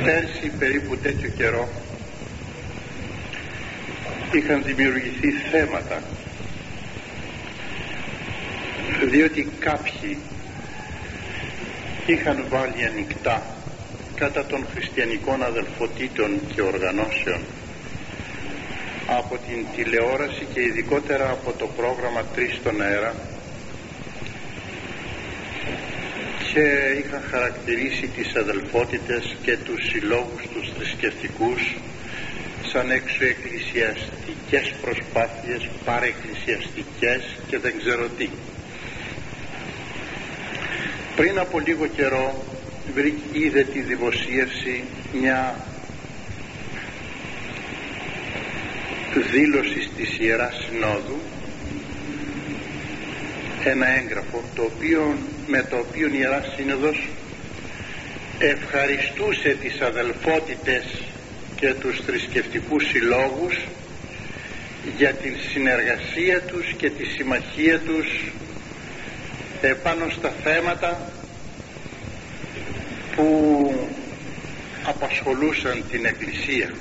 Πέρσι περίπου τέτοιο καιρό είχαν δημιουργηθεί θέματα, διότι κάποιοι είχαν βάλει ανοιχτά κατά των χριστιανικών αδελφοτήτων και οργανώσεων από την τηλεόραση και ειδικότερα από το πρόγραμμα 3 στον αέρα, και είχαν χαρακτηρίσει τις αδελφότητες και τους συλλόγους τους θρησκευτικούς σαν εξωεκκλησιαστικές προσπάθειες, παρεκκλησιαστικές και δεν ξέρω τι. Πριν από λίγο καιρό είδε τη δημοσίευση μια δήλωση της Ιεράς Συνόδου, ένα έγγραφο με το οποίο η Ιερά Σύνοδος ευχαριστούσε τις αδελφότητες και τους θρησκευτικούς συλλόγους για την συνεργασία τους και τη συμμαχία τους πάνω στα θέματα που απασχολούσαν την Εκκλησία,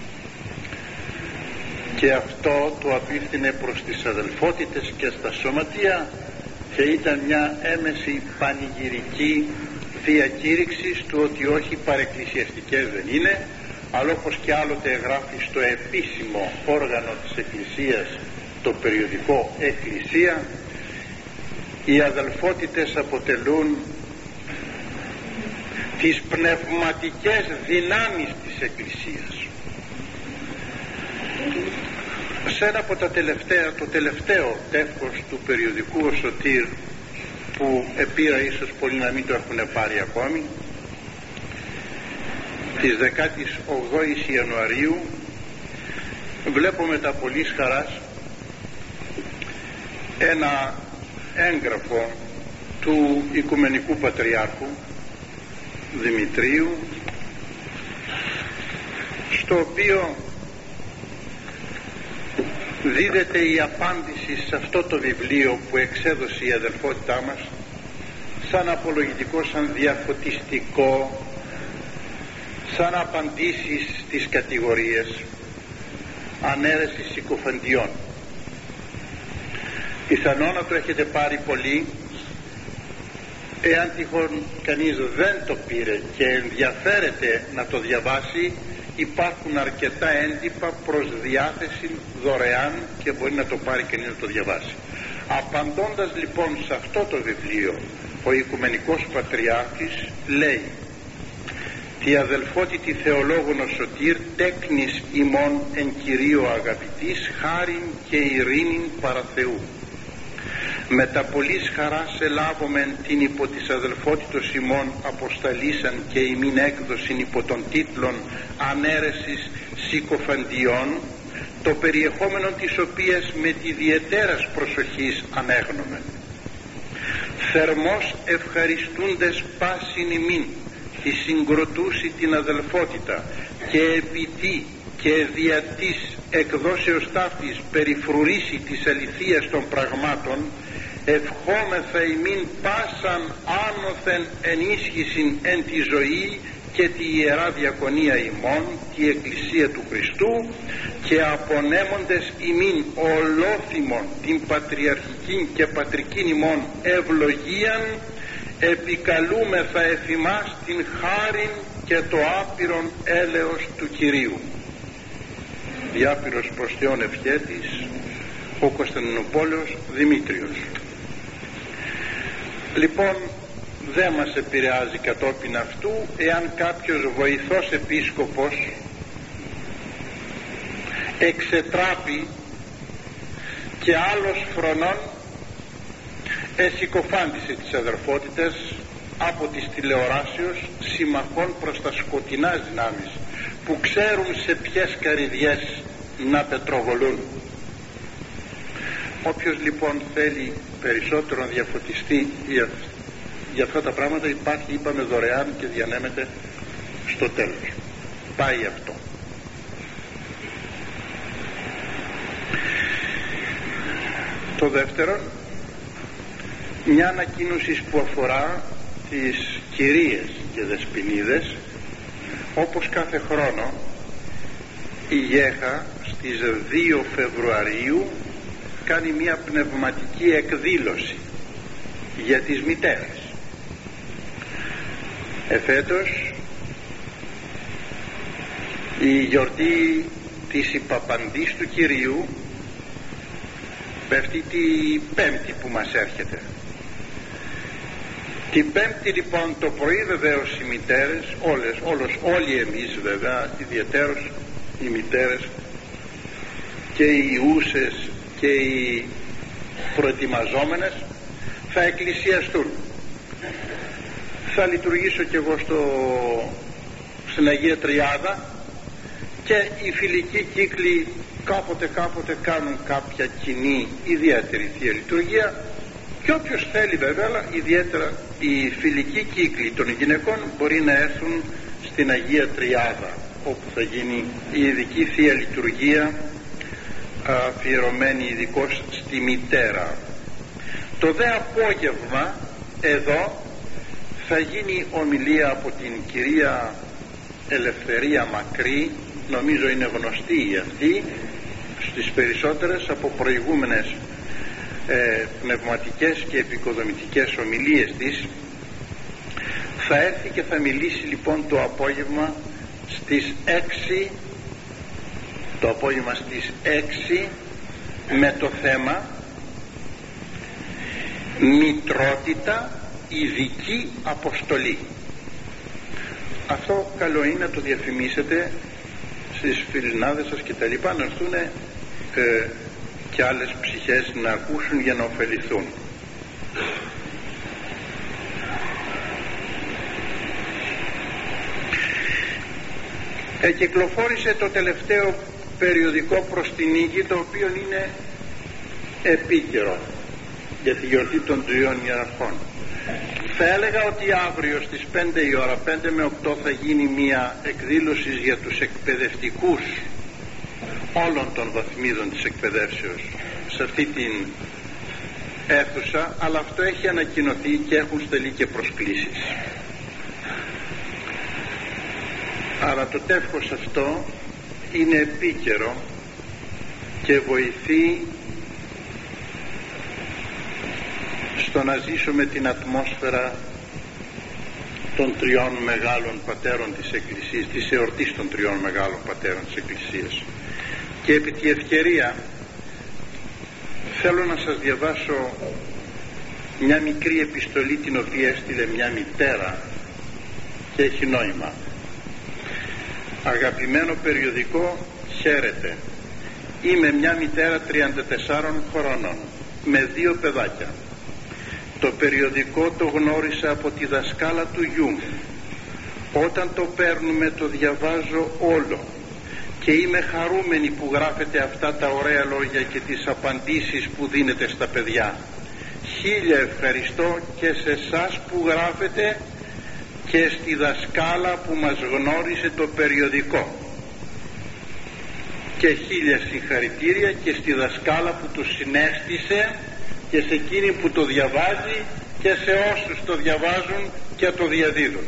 και αυτό το απίφθινε προς τις αδελφότητες και στα σωματεία και ήταν μια έμεση πανηγυρική διακήρυξη του ότι όχι, παρεκκλησιαστικές δεν είναι, αλλά όπως και άλλοτε εγγράφει στο επίσημο όργανο της Εκκλησίας, το περιοδικό Εκκλησία, οι αδελφότητες αποτελούν τις πνευματικές δυνάμεις της Εκκλησίας. Σε ένα από το τελευταίο τεύχος του περιοδικού Ο Σωτήρ, που επήρα ίσως πολλοί να μην το έχουν πάρει ακόμη, της 18ης Ιανουαρίου, βλέπω με τα πολλής χαράς ένα έγγραφο του Οικουμενικού Πατριάρχου Δημητρίου, στο οποίο δίδεται η απάντηση σε αυτό το βιβλίο που εξέδωσε η αδελφότητά μας, σαν απολογητικό, σαν διαφωτιστικό, σαν απαντήσεις στις κατηγορίες ανέρεσης συκοφαντιών. Πιθανόν να το έχετε πάρει πολύ. Εάν τυχόν κανείς δεν το πήρε και ενδιαφέρεται να το διαβάσει, υπάρχουν αρκετά έντυπα προς διάθεση δωρεάν και μπορεί να το πάρει κανείς να το διαβάσει. Απαντώντας λοιπόν σε αυτό το βιβλίο, ο Οικουμενικός Πατριάρχης λέει: «Τη αδελφότητη θεολόγων ο Σωτήρ τέκνης ημών εν Κυρίω αγαπητής, χάριν και ειρήνην παρά Θεού. Με τα πολλής χαράς ελάβομεν την υπό της αδελφότητος ημών αποσταλήσαν και ημίν έκδοσιν υπό των τίτλων ανέρεσης συκοφαντιών, το περιεχόμενο της οποίας με τη ιδιαιτέρας προσοχής ανέγνωμεν. Θερμός ευχαριστούντες πάσιν ημίν τη συγκροτούση την αδελφότητα και επί και δια της εκδόσεως ταύτης περιφρουρήσει της αληθείας των πραγμάτων, ευχόμεθα ημίν πάσαν άνωθεν ενίσχυσιν εν τη ζωή και τη Ιερά Διακονία ημών, τη Εκκλησία του Χριστού, και απονέμοντες ημίν ολόθυμον την πατριαρχική και πατρική ημών ευλογίαν, επικαλούμεθα εφημάς την χάριν και το άπειρον έλεος του Κυρίου. Διάπειρος προς Θεόν ευχέτης, ο Κωνσταντινούπολεος Δημήτριος». Λοιπόν, δεν μας επηρεάζει κατόπιν αυτού εάν κάποιος βοηθός επίσκοπος εξετράπει και άλλος φρονών εσυκοφάντησε τις αδερφότητες από τις τηλεοράσεως συμμαχών προς τα σκοτεινά δυνάμεις που ξέρουν σε ποιες καρυδιές να πετροβολούν. Όποιος λοιπόν θέλει περισσότερο να διαφωτιστεί για αυτά τα πράγματα, υπάρχει, είπαμε, δωρεάν και διανέμεται στο τέλος. Πάει αυτό. Το δεύτερο, μια ανακοίνωση που αφορά τις κυρίες και δεσποινίδες Όπως κάθε χρόνο, η ΓΕΧΑ στις 2 Φεβρουαρίου κάνει μια πνευματική εκδήλωση για τις μητέρες. Εφέτος η γιορτή της υπαπαντής του Κυρίου πέφτει την Πέμπτη που μας έρχεται. Την Πέμπτη λοιπόν το πρωί βεβαίως οι μητέρες, όλοι εμείς βέβαια, ιδιαιτέρως οι μητέρες και οι ιούσες και οι προετοιμαζόμενες θα εκκλησιαστούν. Θα λειτουργήσω κι εγώ στην Αγία Τριάδα και οι φιλικοί κύκλοι κάποτε κάνουν κάποια κοινή ιδιαίτερη Θεία Λειτουργία, και όποιος θέλει βέβαια, αλλά ιδιαίτερα οι φιλικοί κύκλοι των γυναικών μπορεί να έρθουν στην Αγία Τριάδα, όπου θα γίνει η ειδική Θεία Λειτουργία αφιερωμένη ειδικώς στη μητέρα. Το δε απόγευμα εδώ θα γίνει ομιλία από την κυρία Ελευθερία Μακρύ, νομίζω είναι γνωστή αυτή στις περισσότερες από προηγούμενες πνευματικές και επικοδομητικές ομιλίες της. Θα έρθει και θα μιλήσει λοιπόν το απόγευμα στις 6 με το θέμα μητρότητα ειδική αποστολή. Αυτό καλό είναι να το διαφημίσετε στις φιλινάδες σας και τα λοιπά, να έρθουν και άλλες ψυχές να ακούσουν για να ωφεληθούν. Κυκλοφόρησε το τελευταίο περιοδικό προς την Νίκη, το οποίο είναι επίκαιρο για τη γιορτή των Τριών Ιεραρχών. Θα έλεγα ότι αύριο στις 5 η ώρα, 5 με 8, θα γίνει μια εκδήλωση για τους εκπαιδευτικούς όλων των βαθμίδων της εκπαιδεύσεως σε αυτή την αίθουσα, αλλά αυτό έχει ανακοινωθεί και έχουν στελεί και προσκλήσεις. Αλλά το τεύχος αυτό είναι επίκαιρο και βοηθεί στο να ζήσουμε την ατμόσφαιρα των τριών μεγάλων πατέρων της Εκκλησίας, της εορτής των τριών μεγάλων πατέρων της Εκκλησίας. Και επί τη ευκαιρία θέλω να σας διαβάσω μια μικρή επιστολή την οποία έστειλε μια μητέρα και έχει νόημα. Αγαπημένο περιοδικό, χαίρετε. Είμαι μια μητέρα 34 χρονών με 2 παιδάκια. Το περιοδικό το γνώρισα από τη δασκάλα του γιου. Όταν το παίρνουμε το διαβάζω όλο και είμαι χαρούμενη που γράφετε αυτά τα ωραία λόγια και τις απαντήσεις που δίνετε στα παιδιά. 1000 ευχαριστώ και σε εσάς που γράφετε και στη δασκάλα που μας γνώρισε το περιοδικό, και 1000 συγχαρητήρια και στη δασκάλα που το συνέστησε και σε εκείνη που το διαβάζει και σε όσους το διαβάζουν και το διαδίδουν.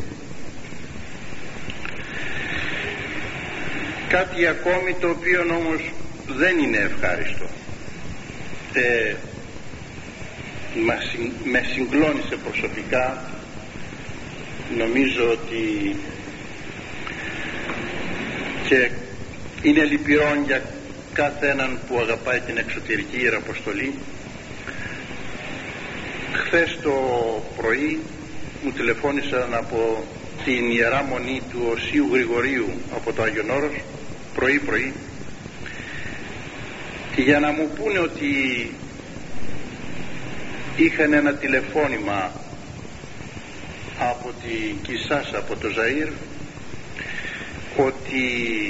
Κάτι ακόμη το οποίο όμως δεν είναι ευχάριστο, με συγκλώνησε προσωπικά. Νομίζω ότι και είναι λυπηρόν για κάθε έναν που αγαπάει την εξωτερική Ιεραποστολή. Χθες το πρωί μου τηλεφώνησαν από την Ιερά Μονή του Οσίου Γρηγορίου από το Άγιον Όρος πρωί για να μου πούνε ότι είχαν ένα τηλεφώνημα από την Κισάσα, από το Ζαΐρ, ότι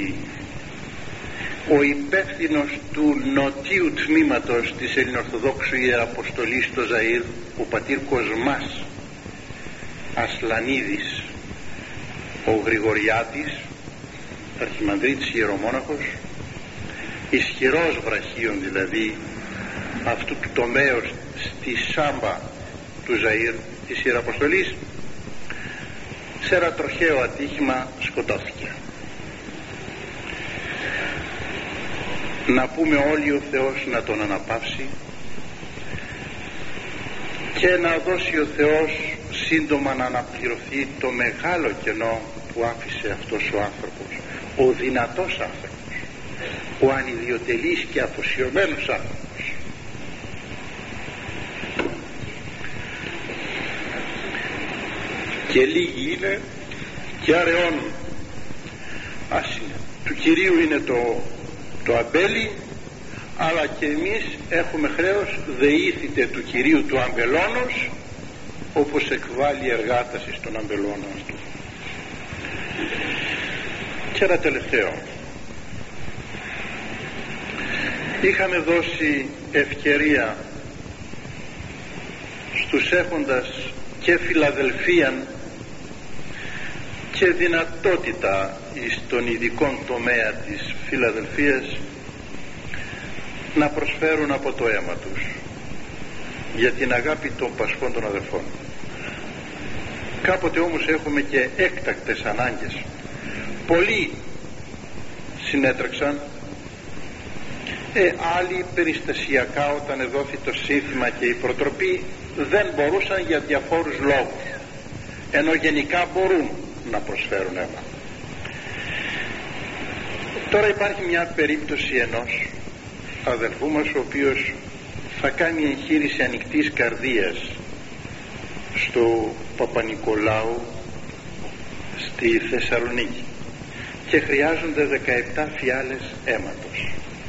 ο υπεύθυνος του νοτίου τμήματος της Ελληνοορθοδόξου Ιεραποστολής στο Ζαΐρ, ο πατήρ Κοσμάς Ασλανίδης, ο Γρηγοριάτης, αρχιμανδρίτης ιερομόναχος, ισχυρός βραχίων δηλαδή αυτού του τομέως στη Σάμπα του Ζαΐρ της Ιεραποστολής, σε ένα τροχαίο ατύχημα σκοτώθηκε. Να πούμε όλοι ο Θεός να τον αναπαύσει και να δώσει ο Θεός σύντομα να αναπληρωθεί το μεγάλο κενό που άφησε αυτός ο άνθρωπος, ο δυνατός άνθρωπος, ο ανιδιοτελής και αφοσιωμένος άνθρωπος. Και λίγοι είναι και αραιώνουν. Ας είναι. Του Κυρίου είναι το αμπέλι, αλλά και εμείς έχουμε χρέος δεήθητε του Κυρίου του αμπελώνος, όπως εκβάλλει εργάταση στον αμπελώνα του. Και ένα τελευταίο. Είχαμε δώσει ευκαιρία στους έχοντας και φιλαδελφίαν και δυνατότητα στον ειδικό τομέα της φιλαδελφίας να προσφέρουν από το αίμα τους για την αγάπη των πασχών των αδελφών. Κάποτε όμως έχουμε και έκτακτες ανάγκες. Πολλοί συνέτρεξαν, άλλοι περιστασιακά, όταν εδόθη το σύνθημα και η προτροπή, δεν μπορούσαν για διαφόρους λόγους, ενώ γενικά μπορούν να προσφέρουν αίμα. Τώρα υπάρχει μια περίπτωση ενός αδελφού μας, ο οποίος θα κάνει εγχείρηση ανοιχτής καρδίας στο Παπα-Νικολάου στη Θεσσαλονίκη και χρειάζονται 17 φιάλες αίματος.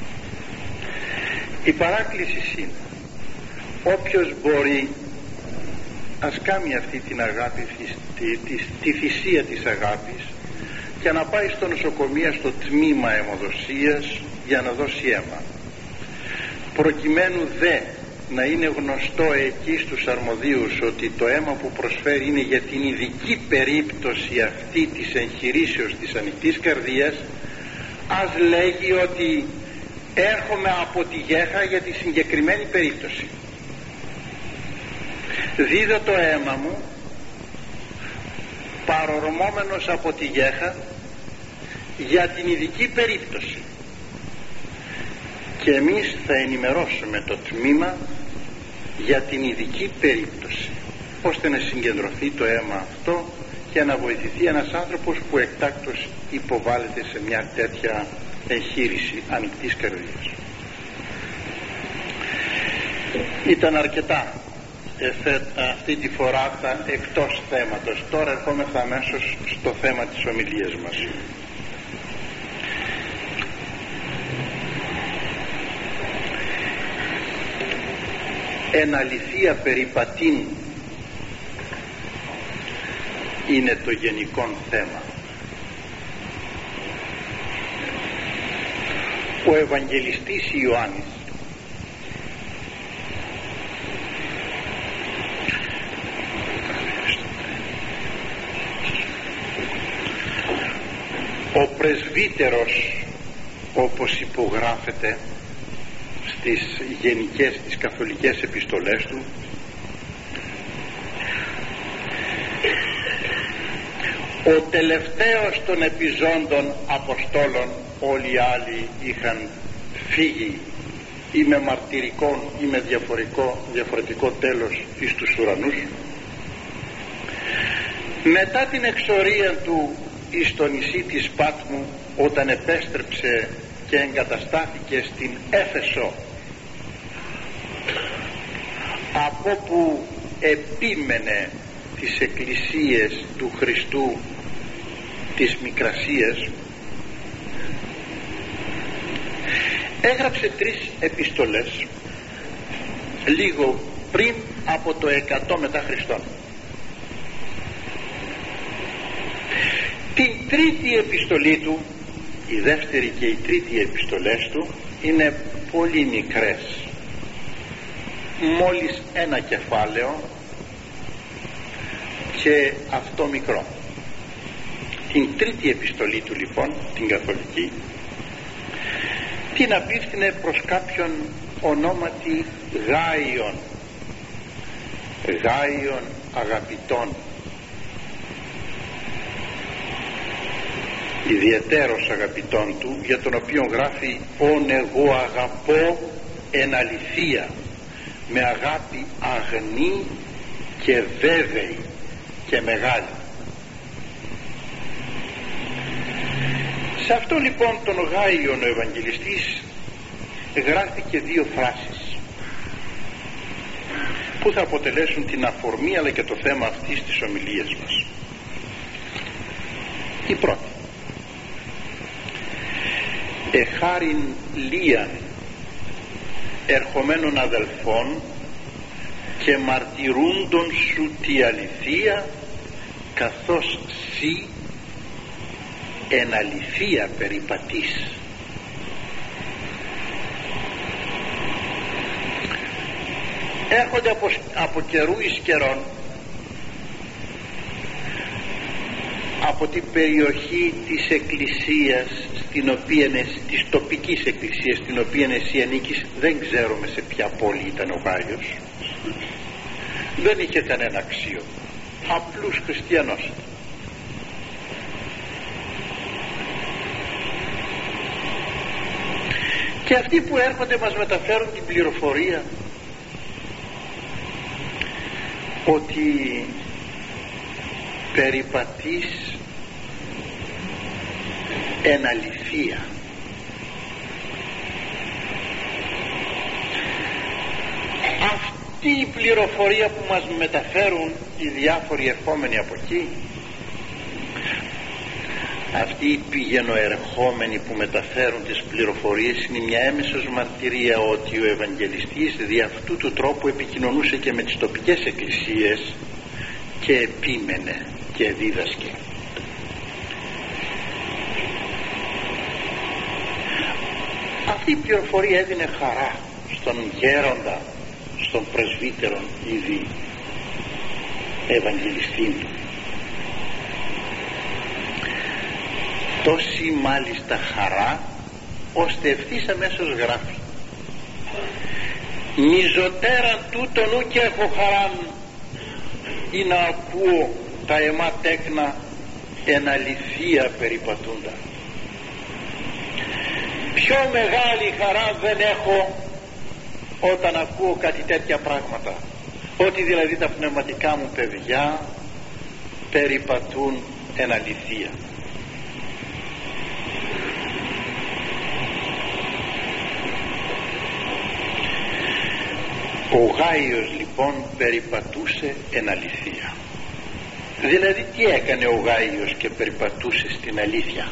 Η παράκληση είναι όποιος μπορεί ας κάνει αυτή την αγάπη, τη θυσία της αγάπης, και να πάει στο νοσοκομείο, στο τμήμα αιμοδοσίας, για να δώσει αίμα, προκειμένου δε να είναι γνωστό εκεί στους αρμοδίους ότι το αίμα που προσφέρει είναι για την ειδική περίπτωση αυτή της εγχειρήσεως της ανοιχτής καρδίας. Ας λέγει ότι έρχομαι από τη Γέχα για τη συγκεκριμένη περίπτωση, δίδω το αίμα μου παρορμόμενος από τη Γέχα για την ειδική περίπτωση, και εμείς θα ενημερώσουμε το τμήμα για την ειδική περίπτωση, ώστε να συγκεντρωθεί το αίμα αυτό και να βοηθηθεί ένας άνθρωπος που εκτάκτως υποβάλλεται σε μια τέτοια εγχείρηση ανοιχτής καρδίας. Ήταν αρκετά αυτή τη φορά εκτός θέματος. Τώρα ερχόμεθα αμέσως στο θέμα της ομιλίας μας. Εν αληθεία περιπατήν είναι το γενικό θέμα. Ο Ευαγγελιστής Ιωάννης ο πρεσβύτερος, όπως υπογράφεται στις γενικές, τις καθολικές επιστολές του, ο τελευταίος των επιζώντων Αποστόλων, όλοι οι άλλοι είχαν φύγει ή με μαρτυρικό ή με διαφορετικό τέλος εις τους ουρανούς, μετά την εξορία του εις το νησί της Πάτμου, όταν επέστρεψε και εγκαταστάθηκε στην Έφεσο, από όπου επίμενε τις εκκλησίες του Χριστού της Μικρασίας, έγραψε 3 επιστολές λίγο πριν από το 100 μετά Χριστόν. Την τρίτη επιστολή του, η δεύτερη και η τρίτη επιστολές του είναι πολύ μικρές, μόλις 1 κεφάλαιο και αυτό μικρό. Την τρίτη επιστολή του λοιπόν, την καθολική, την απίφθινε προς κάποιον ονόματι Γάιον αγαπητών, ιδιαιτέρως αγαπητών του, για τον οποίο γράφει «Ον εγώ αγαπώ εν αληθεία, με αγάπη αγνή και βέβαιη και μεγάλη». Σε αυτό λοιπόν τον Γάιον ο Ευαγγελιστής γράφει δύο φράσεις που θα αποτελέσουν την αφορμή αλλά και το θέμα αυτής της ομιλίας μας. Η πρώτη: εχάριν λίαν ερχομένων αδελφών και μαρτυρούντων σου τη αληθεία, καθώς σοι εν αληθεία περιπατείς. Έρχονται από καιρού εις καιρών από την περιοχή της εκκλησίας της τοπικής εκκλησίας στην οποία εσύ ανήκεις. Δεν ξέρουμε σε ποια πόλη ήταν ο Γάιος, δεν είχε κανένα αξίο, απλούς χριστιανός. Και αυτοί που έρχονται μας μεταφέρουν την πληροφορία ότι περιπατείς εν αληθεία. Αυτή η πληροφορία που μας μεταφέρουν οι διάφοροι ερχόμενοι από εκεί, αυτοί οι πηγαινοερχόμενοι που μεταφέρουν τις πληροφορίες, είναι μια έμεσος μαρτυρία ότι ο Ευαγγελιστής δι' αυτού του τρόπου επικοινωνούσε και με τις τοπικές εκκλησίες και επίμενε και δίδασκε. Αυτή η πληροφορία έδινε χαρά στον γέροντα, στον πρεσβύτερον ήδη Ευαγγελιστή του. Τόση μάλιστα χαρά, ώστε ευθύς αμέσως γράφει: «Μιζωτέραν τούτον ουκ έχω χαράν, ή να ακούω τα εμά τέκνα εν αληθεία περιπατούντα». Πιο μεγάλη χαρά δεν έχω όταν ακούω κάτι τέτοια πράγματα, ότι δηλαδή τα πνευματικά μου παιδιά περιπατούν εν αληθεία. Ο Γάιος λοιπόν περιπατούσε εν αληθεία. Δηλαδή τι έκανε ο Γάιος και περιπατούσε στην αλήθεια?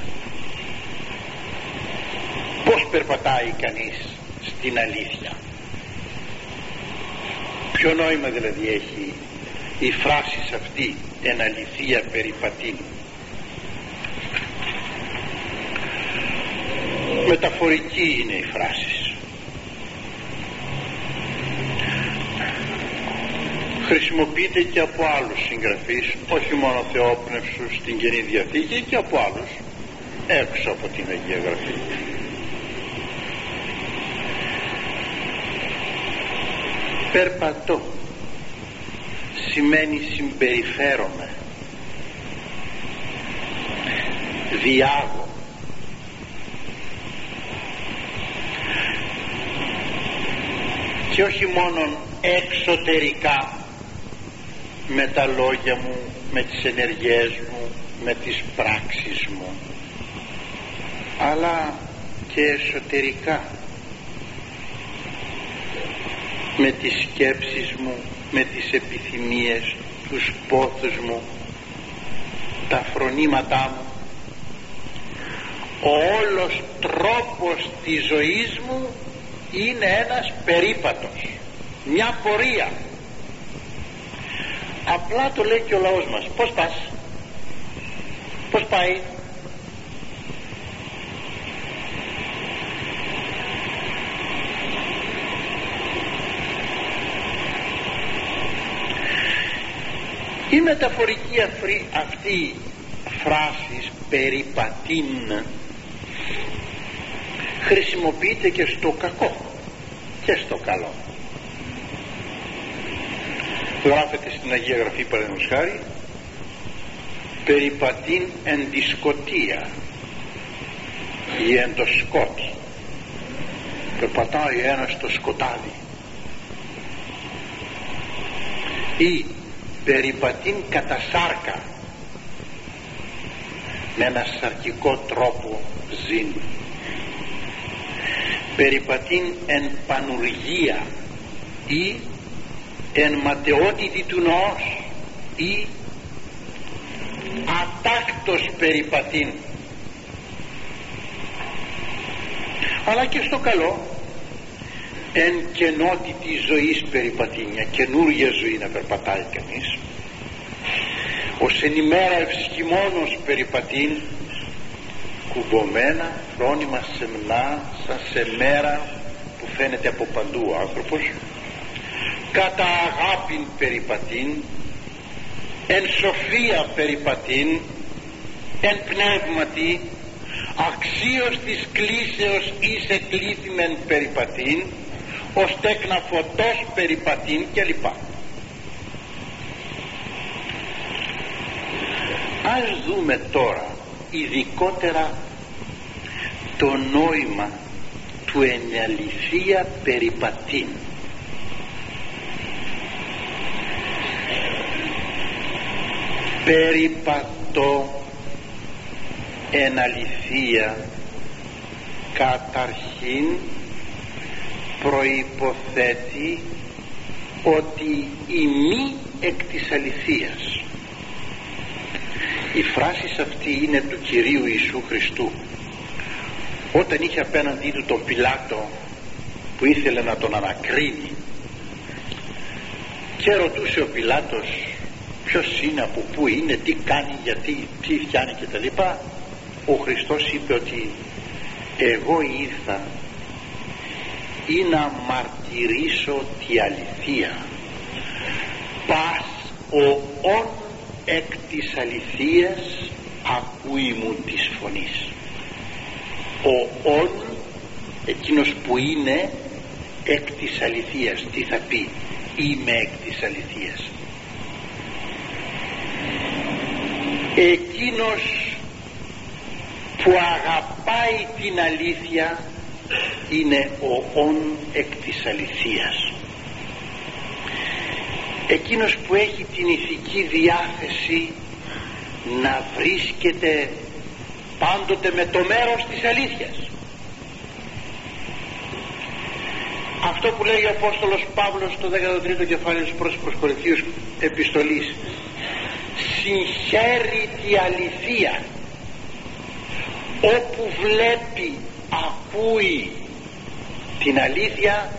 Πώς περπατάει κανείς στην αλήθεια? Ποιο νόημα δηλαδή έχει η φράση αυτή εν αληθεία περιπατήν? Μεταφορική είναι η φράση. Χρησιμοποιείται και από άλλους συγγραφείς, όχι μόνο Θεόπνευσους στην Καινή Διαθήκη, και από άλλους έξω από την Αγία Γραφή. Περπατώ σημαίνει συμπεριφέρομαι, διάγω. Και όχι μόνο εξωτερικά, με τα λόγια μου, με τις ενεργειές μου, με τις πράξεις μου, αλλά και εσωτερικά, με τις σκέψεις μου, με τις επιθυμίες, τους πόθους μου, τα φρονήματά μου. Ο όλος τρόπος της ζωής μου είναι ένας περίπατος, μια πορεία. Απλά το λέει και ο λαός μας. Πώς πας? Πώς πάει? Η μεταφορική αυτή φράση περιπατήν χρησιμοποιείται και στο κακό και στο καλό. Γράφεται στην Αγία Γραφή, παραδείγματος χάρη, περιπατήν εν τη σκοτία, ή εν το σκότη, περπατάει ένας στο σκοτάδι, ή περιπατήν κατά σάρκα, με ένα σαρκικό τρόπο ζήν, περιπατήν εν πανουργία ή εν ματαιότητη του νοός, ή ατάκτος περιπατήν. Αλλά και στο καλό, εν κενότητη ζωής περιπατήν, μια καινούργια ζωή να περπατάει κανείς, ως εν ημέρα ευσχημόνος περιπατήν, κουμπωμένα, φρόνημα σεμνά, σαν σε μέρα που φαίνεται από παντού ο άνθρωπος, κατά αγάπην περιπατήν, εν σοφία περιπατήν, εν πνεύματι, αξίως της κλίσεως εις εκλήθημεν περιπατήν, ως τέκνα φωτός περιπατήν κλπ. Ας δούμε τώρα ειδικότερα το νόημα του εν αληθεία περιπατήν. Περιπατώ εν αληθεία καταρχήν προϋποθέτει ότι η μη εκ της αληθείας. Η φράση αυτή είναι του Κυρίου Ιησού Χριστού όταν είχε απέναντί του τον Πιλάτο που ήθελε να τον ανακρίνει και ρωτούσε ο Πιλάτος ποιος είναι, από πού είναι, τι κάνει, γιατί, τι φτιάνει κτλ. Ο Χριστός είπε ότι εγώ ήρθα ή να μαρτυρήσω τη αληθεία, πας ο ον εκ της αληθείας ακούει μου της φωνής. Ο ον, εκείνος που είναι εκ της αληθείας, τι θα πει? Είμαι εκ της αληθείας. Εκείνος που αγαπάει την αλήθεια είναι ο ον εκ της αληθείας. Εκείνος που έχει την ηθική διάθεση να βρίσκεται πάντοτε με το μέρος της αλήθειας. Αυτό που λέει ο Απόστολος Παύλος στο 13ο κεφάλαιο της προς Κορινθίους επιστολής, συγχαίρει τη αληθεία, όπου βλέπει, ακούει την αλήθεια,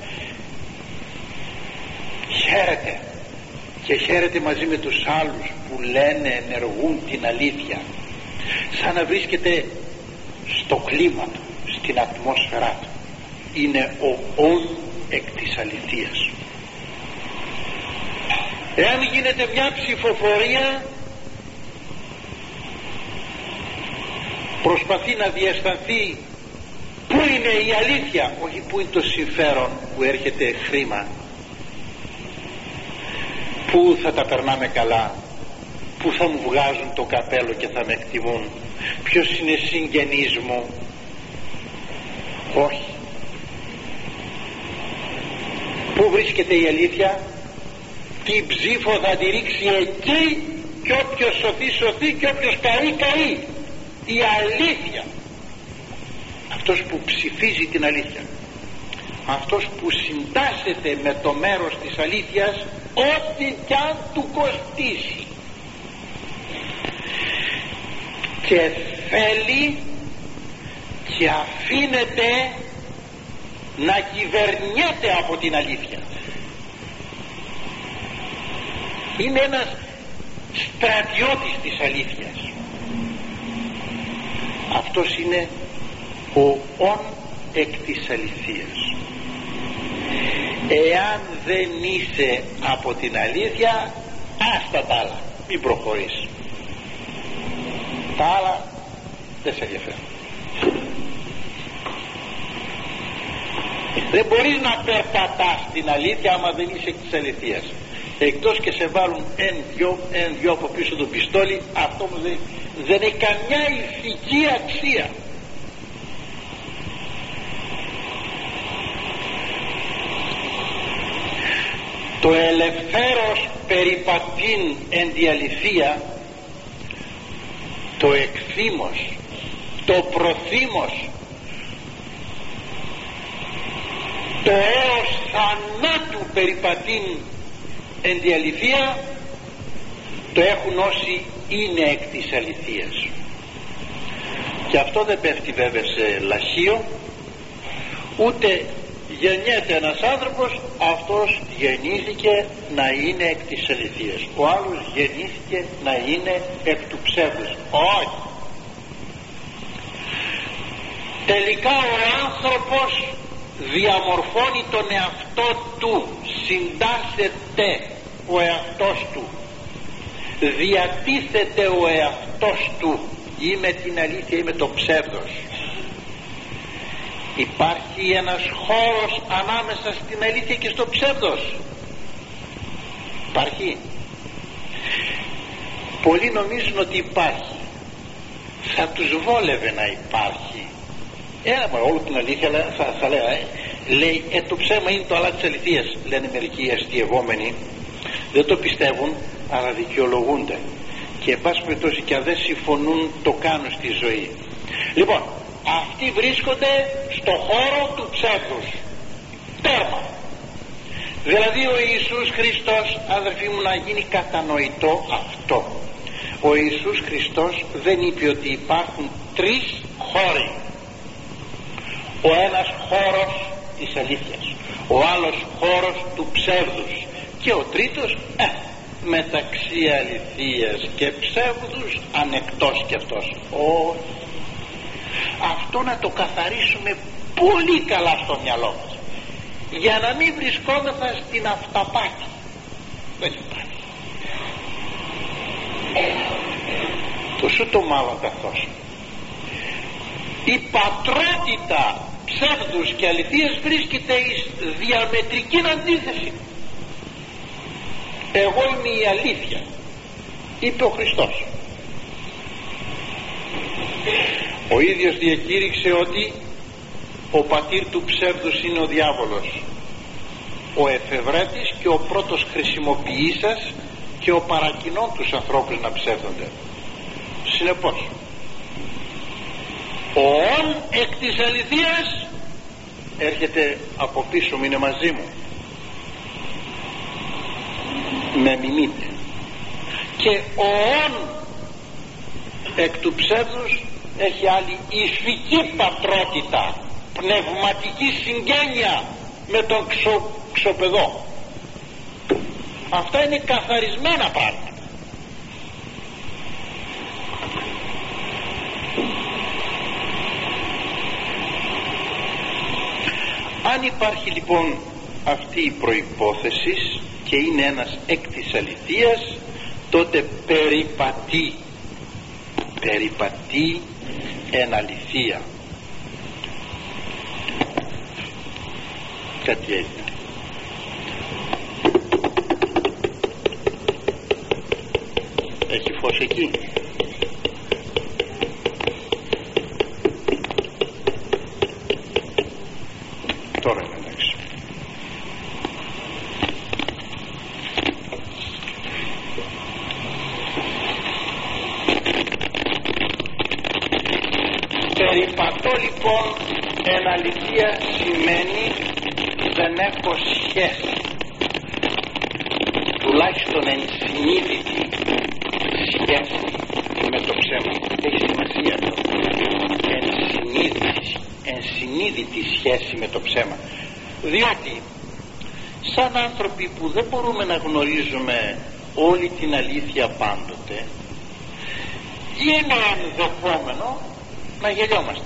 χαίρεται και χαίρεται μαζί με τους άλλους που λένε, ενεργούν την αλήθεια, σαν να βρίσκεται στο κλίμα του, στην ατμόσφαιρά του. Είναι ο ον εκ της αληθείας. Εάν γίνεται μια ψηφοφορία, προσπαθεί να διαισθανθεί πού είναι η αλήθεια, όχι πού είναι το συμφέρον, που έρχεται χρήμα, πού θα τα περνάμε καλά, πού θα μου βγάζουν το καπέλο και θα με εκτιμούν, ποιος είναι συγγενής μου. Όχι. Πού βρίσκεται η αλήθεια? Την ψήφο θα τη ρίξει εκεί, και όποιος σωθεί σωθεί και όποιος καεί καεί. Η αλήθεια, αυτός που ψηφίζει την αλήθεια, αυτός που συντάσσεται με το μέρος της αλήθειας, ό,τι κι αν του κοστίσει, και θέλει και αφήνεται να κυβερνιέται από την αλήθεια. Είναι ένας στρατιώτης της αλήθειας. Αυτός είναι ο ον εκ της αληθείας. Εάν δεν είσαι από την αλήθεια, άστα τα άλλα, μην προχωρείς. Τα άλλα δεν σε ενδιαφέρουν. Δεν μπορείς να περπατάς την αλήθεια άμα δεν είσαι εκ της αληθείας. Εκτός και σε βάλουν εν δυο από πίσω το πιστόλι, αυτό δεν έχει καμιά ηθική αξία. το ελευθέρος περιπατήν εν τη αληθεία, το εκθήμος, το προθήμος, το έως θανάτου περιπατήν εν τη αληθεία, το έχουν όσοι είναι εκ της αληθείας. Και αυτό δεν πέφτει βέβαια σε λαχείο, ούτε γεννιέται ένας άνθρωπος, αυτός γεννήθηκε να είναι εκ της αληθείας, ο άλλος γεννήθηκε να είναι εκ του ψεύδους. Όχι. Τελικά ο άνθρωπος διαμορφώνει τον εαυτό του, συντάσσεται ο εαυτός του, διατίθεται ο εαυτός του, ή με την αλήθεια ή με το ψεύδος. Υπάρχει ένας χώρος ανάμεσα στην αλήθεια και στο ψεύδος? Υπάρχει? Πολλοί νομίζουν ότι υπάρχει. Θα τους βόλευε να υπάρχει. Όλη την αλήθεια θα λέει, λέει το ψέμα είναι το αλλά της αληθείας, λένε μερικοί αστειευόμενοι. Δεν το πιστεύουν, αλλά δικαιολογούνται, και εν πάση περιπτώσει και αν δεν συμφωνούν το κάνουν στη ζωή. Λοιπόν, αυτοί βρίσκονται στο χώρο του ψεύδους. Τέρμα. Δηλαδή ο Ιησούς Χριστός, αδερφοί μου, να γίνει κατανοητό αυτό, ο Ιησούς Χριστός δεν είπε ότι υπάρχουν τρεις χώροι. Ο ένας χώρος της αλήθειας, ο άλλος χώρος του ψεύδους, και ο τρίτος μεταξύ αληθείας και ψεύδους ανεκτός κι αυτός. Όχι. Αυτό να το καθαρίσουμε πολύ καλά στο μυαλό μας, για να μην βρισκόμεθα στην αυταπάτη. Δεν υπάρχει. Τόσο το μάλλον καθώς η πατρότητα ψεύδους και αληθείας βρίσκεται εις διαμετρική αντίθεση. Εγώ είμαι η αλήθεια, είπε ο Χριστός. Ο ίδιος διακήρυξε ότι ο πατήρ του ψεύδους είναι ο διάβολος, ο εφευρέτης και ο πρώτος χρησιμοποιήσας και ο παρακινών τους ανθρώπους να ψεύδονται. Συνεπώς ο όν εκ της αληθείας έρχεται από πίσω μου, είναι μαζί μου, με μιμείται, και ο όν εκ του ψεύδους έχει άλλη ηθική πατρότητα, πνευματική συγγένεια με τον ξοπεδό. Αυτά είναι καθαρισμένα πράγματα. Αν υπάρχει λοιπόν αυτή η προϋπόθεση και είναι ένας εκ της αληθείας, τότε περιπατεί εν αληθεία. Κάτι έγινε. Έχει φως εκεί? Τώρα είναι εντάξει. Περιπατώ λοιπόν εν αληθεία σημαίνει δεν έχω σχέση, τουλάχιστον ενσυνείδητη σχέση με το ψέμα. Έχει σημασία αυτό. Ενσυνείδητη σχέση με το ψέμα, διότι σαν άνθρωποι που δεν μπορούμε να γνωρίζουμε όλη την αλήθεια πάντοτε, είναι ενδεχόμενο να γελιόμαστε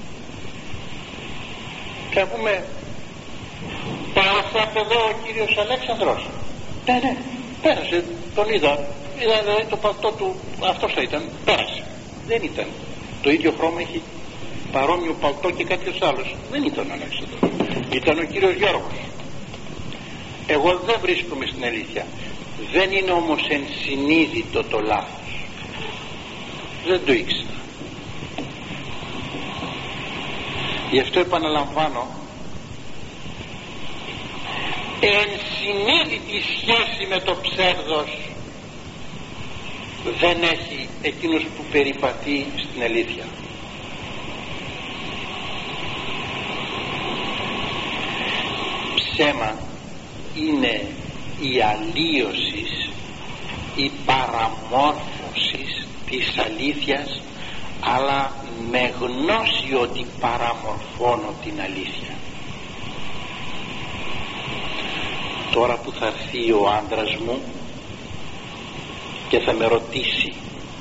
και να πούμε πέρασε εδώ ο κύριος Αλέξανδρος. Ναι, πέρασε, τον είδα δηλαδή το παλτό του, αυτός θα ήταν, πέρασε. Δεν ήταν. Το ίδιο χρώμα έχει παρόμοιο παλτό και κάποιος άλλος. Δεν ήταν ο Αλέξανδρος, ήταν ο κύριος Γιώργος. Εγώ δεν βρίσκομαι στην αλήθεια. Δεν είναι όμως ενσυνείδητο το λάθος, δεν το ήξερα. Γι' αυτό επαναλαμβάνω, ενσυνείδητη σχέση με το ψεύδος δεν έχει εκείνος που περιπατεί στην αλήθεια. Ψέμα είναι η αλλίωση, η παραμόρφωση της αλήθειας, αλλά με γνώση ότι παραμορφώνω την αλήθεια. Τώρα που θα έρθει ο άντρας μου και θα με ρωτήσει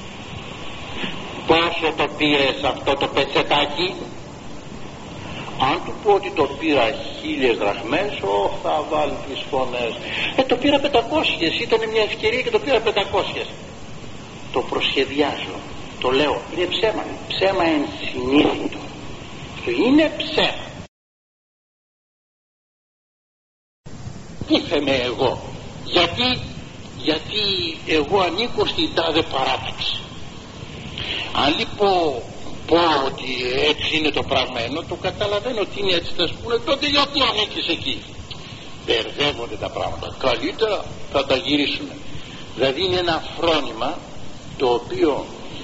πόσο το πήρες αυτό το πετσετάκι, αν του πω ότι το πήρα 1000 δραχμές, θα βάλει τις φωνές, το πήρα 500, ήταν μια ευκαιρία και το πήρα 500. Το προσχεδιάζω, το λέω, είναι ψέμα, ψέμα ενσυνείδητο, είναι ψέμα. Τι είμαι εγώ, γιατί εγώ ανήκω στην τάδε παράταξη. Αν λοιπόν πω ότι έτσι είναι το πράγμα, ενώ το καταλαβαίνω ότι είναι έτσι, θα σου πούνε, τότε γιατί ανήκεις εκεί? Μπερδεύονται τα πράγματα, καλύτερα θα τα γυρίσουμε. Δηλαδή είναι ένα φρόνημα το οποίο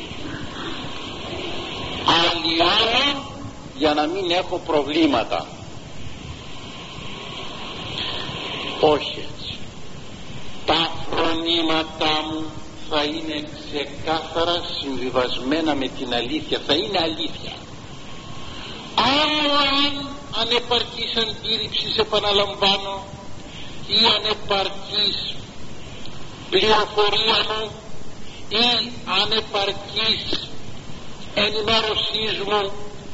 αλλοιώνω για να μην έχω προβλήματα. Όχι έτσι. Τα φρονήματά μου θα είναι ξεκάθαρα συμβιβασμένα με την αλήθεια, θα είναι αλήθεια. Άλλο αν ανεπαρκής αντίληψης, επαναλαμβάνω, ή ανεπαρκής πληροφορία μου ή ανεπαρκής ενημέρωσής μου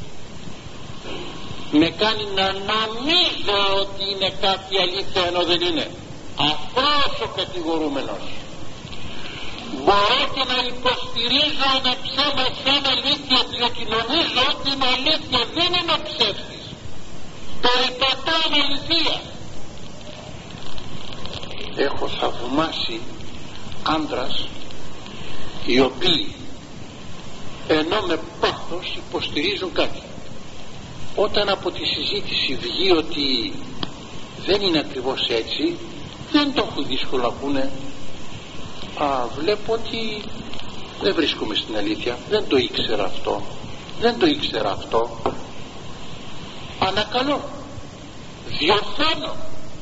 με κάνει να νομίζω ότι είναι κάτι αλήθεια ενώ δεν είναι. Αυτός ο κατηγορούμενος. Μπορώ και να υποστηρίζω ένα ψέμα σαν αλήθεια, διότι νομίζω ότι είναι αλήθεια, δεν είναι ψεύτης. Περιπατώ αληθεία. Έχω θαυμάσει άντρας οι οποίοι ενώ με πάθος υποστηρίζουν κάτι. Όταν από τη συζήτηση βγει ότι δεν είναι ακριβώς έτσι, δεν το έχουν δύσκολο να πούνε, βλέπω ότι δεν βρίσκομαι στην αλήθεια, δεν το ήξερα αυτό, ανακαλώ, διορθώνω,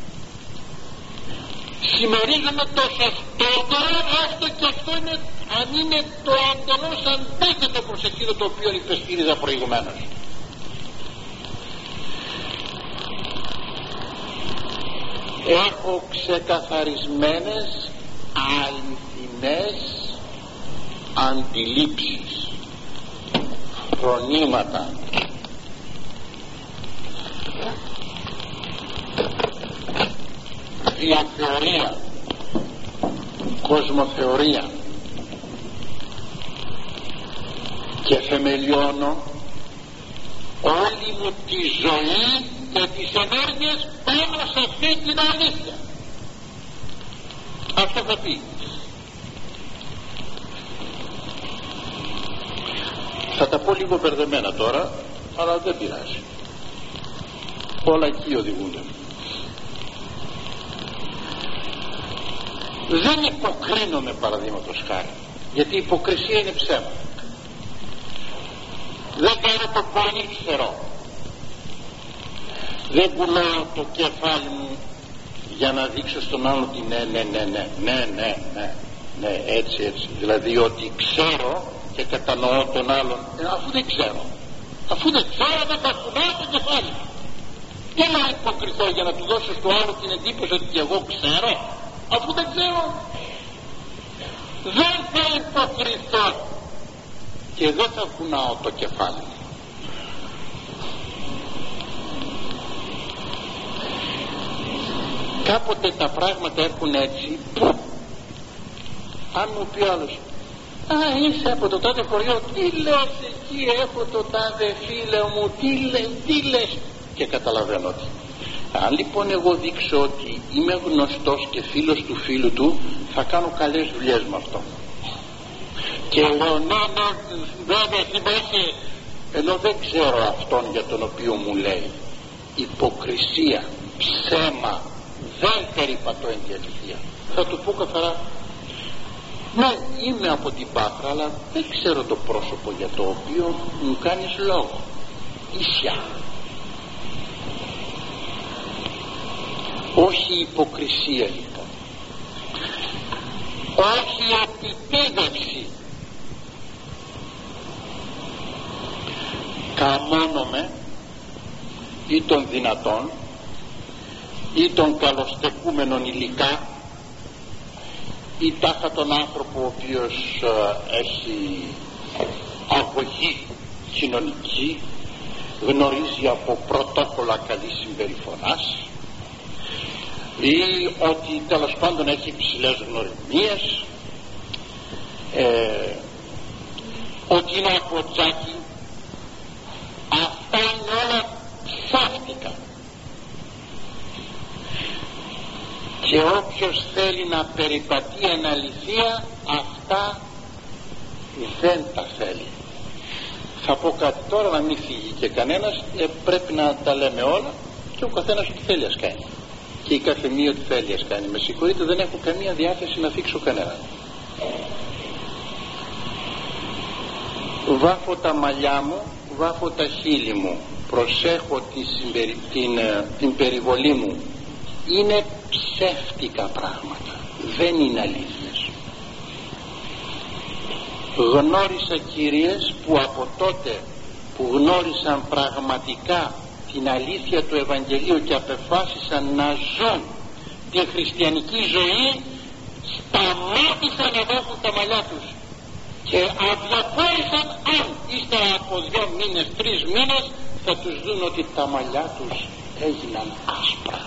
συμμερίζομαι το σωστότερο, έστω και αυτό είναι, αν είναι το εντελώς αντίθετο προς εκείνο το οποίο υπεστήριζα προηγουμένως. Έχω ξεκαθαρισμένες αληθινές αντιλήψεις, φρονήματα, διαθεωρία, κοσμοθεωρία, και θεμελιώνω όλη μου τη ζωή και τις ενέργειες πάνω σε αυτή την αλήθεια. Αυτό θα πει. Θα τα πω λίγο μπερδεμένα τώρα, αλλά δεν πειράζει, όλα εκεί οδηγούνται. Δεν υποκρίνομαι, παραδείγματος χάρη, γιατί η υποκρισία είναι ψέμα. Δεν κάνω το πολύ ξερό, δεν πουλάω το κεφάλι μου για να δείξω στον άλλο ότι ναι, έτσι, δηλαδή ότι ξέρω και κατανοώ τον άλλον, αφού δεν ξέρω δεν θα κουνάω το κεφάλι. Τι να υποκριθώ για να του δώσω στο άλλο την εντύπωση ότι και εγώ ξέρω, αφού δεν ξέρω? Δεν θα υποκριθώ και δεν θα κουνάω το κεφάλι. Κάποτε τα πράγματα έρχουν έτσι, αν μου πει ο άλλος, είσαι από το τάδε χωριό, τι λες εκεί, έχω το τάδε φίλε μου, τι λες, και καταλαβαίνω ότι αν λοιπόν εγώ δείξω ότι είμαι γνωστός και φίλος του φίλου του, θα κάνω καλές δουλειές με αυτό. Και εγώ βέβαια θυμάσαι, ενώ δεν ξέρω αυτόν για τον οποίο μου λέει. Υποκρισία, ψέμα, δεν περιπατώ εν τη αληθεία. Θα του πω καθαρά, ναι, είμαι από την Πάτρα, αλλά δεν ξέρω το πρόσωπο για το οποίο μου κάνεις λόγο. Ίσια. Όχι υποκρισία λοιπόν, όχι επιτίδευση. Καμώνομαι ή των δυνατών ή των καλοστεκούμενων υλικά ή τάχα τον άνθρωπο ο οποίος έχει αγωγή κοινωνική, γνωρίζει από πρωτόκολλα καλής συμπεριφοράς ή ότι τέλος πάντων έχει υψηλές γνωριμίες, ότι είναι από τζάκι. Αυτά είναι όλα ψεύτικα. Και όποιος θέλει να περιπατεί εν αληθεία, αυτά δεν τα θέλει. Θα πω κάτι τώρα να μην φύγει και κανένας, πρέπει να τα λέμε όλα και ο καθένας ό,τι θέλει ας κάνει και η καθεμία ό,τι θέλει ας κάνει. Με συγχωρείτε, δεν έχω καμία διάθεση να θίξω κανέναν. Βάφω τα μαλλιά μου, βάφω τα χείλη μου, προσέχω την περιβολή μου. Είναι ψεύτικα πράγματα, δεν είναι αλήθειες. Γνώρισα κυρίες που από τότε που γνώρισαν πραγματικά την αλήθεια του Ευαγγελίου και απεφάσισαν να ζουν την χριστιανική ζωή, σταμάτησαν να βάφουν τα μαλλιά τους και αδιαφόρησαν αν ύστερα από 2 μήνες, 3 μήνες θα τους δουν ότι τα μαλλιά τους έγιναν άσπρα.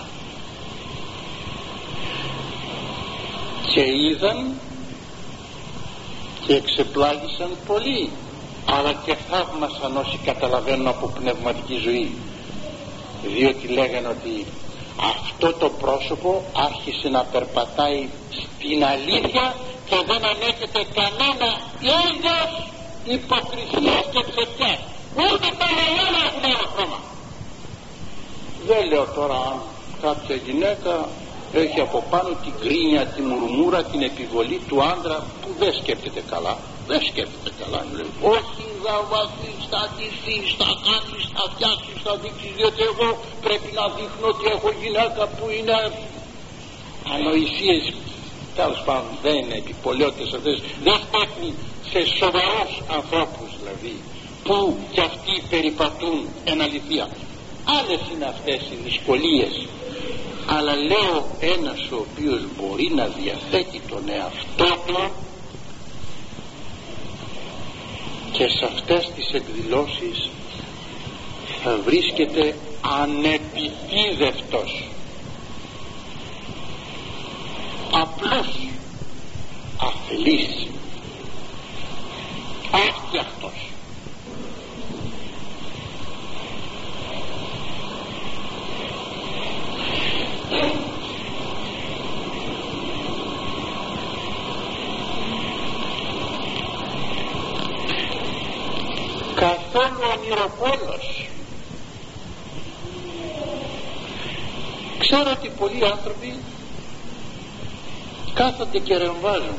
Και είδαν και εξεπλάγησαν πολύ, αλλά και θαύμασαν όσοι καταλαβαίνουν από πνευματική ζωή, διότι λέγανε ότι αυτό το πρόσωπο άρχισε να περπατάει στην αλήθεια και δεν ανέχεται κανένα είδος υποκρισίας και ψευτιάς, ούτε τα μαλλιά να έχουν ένα χρώμα. Δεν λέω τώρα αν κάποια γυναίκα έχει από πάνω την κρίνια, τη μουρμούρα, την επιβολή του άντρα που δεν σκέφτεται καλά. Δεν σκέφτεται καλά. Λέει, όχι, θα βάθεις, θα ντυθείς, θα κάνεις, θα φτιάξεις, θα δείξεις, διότι εγώ πρέπει να δείχνω ότι έχω γυναίκα που είναι ανοησίες. Τέλος πάντων, δεν είναι επιπολαιότητες αυτές, δεν στέκουν σε σοβαρούς ανθρώπους δηλαδή, που κι αυτοί περιπατούν εν αληθεία. Άλλες είναι αυτές οι δυσκολίες, αλλά λέω ένας ο οποίος μπορεί να διαθέτει τον εαυτό του και σε αυτές τις εκδηλώσεις θα βρίσκεται ανεπιτίδευτος, απλός, αφελής, άστιαχτος. Καθόλου ονειροπόλος. Ξέρω ότι πολλοί άνθρωποι κάθονται και ρεμβάζουν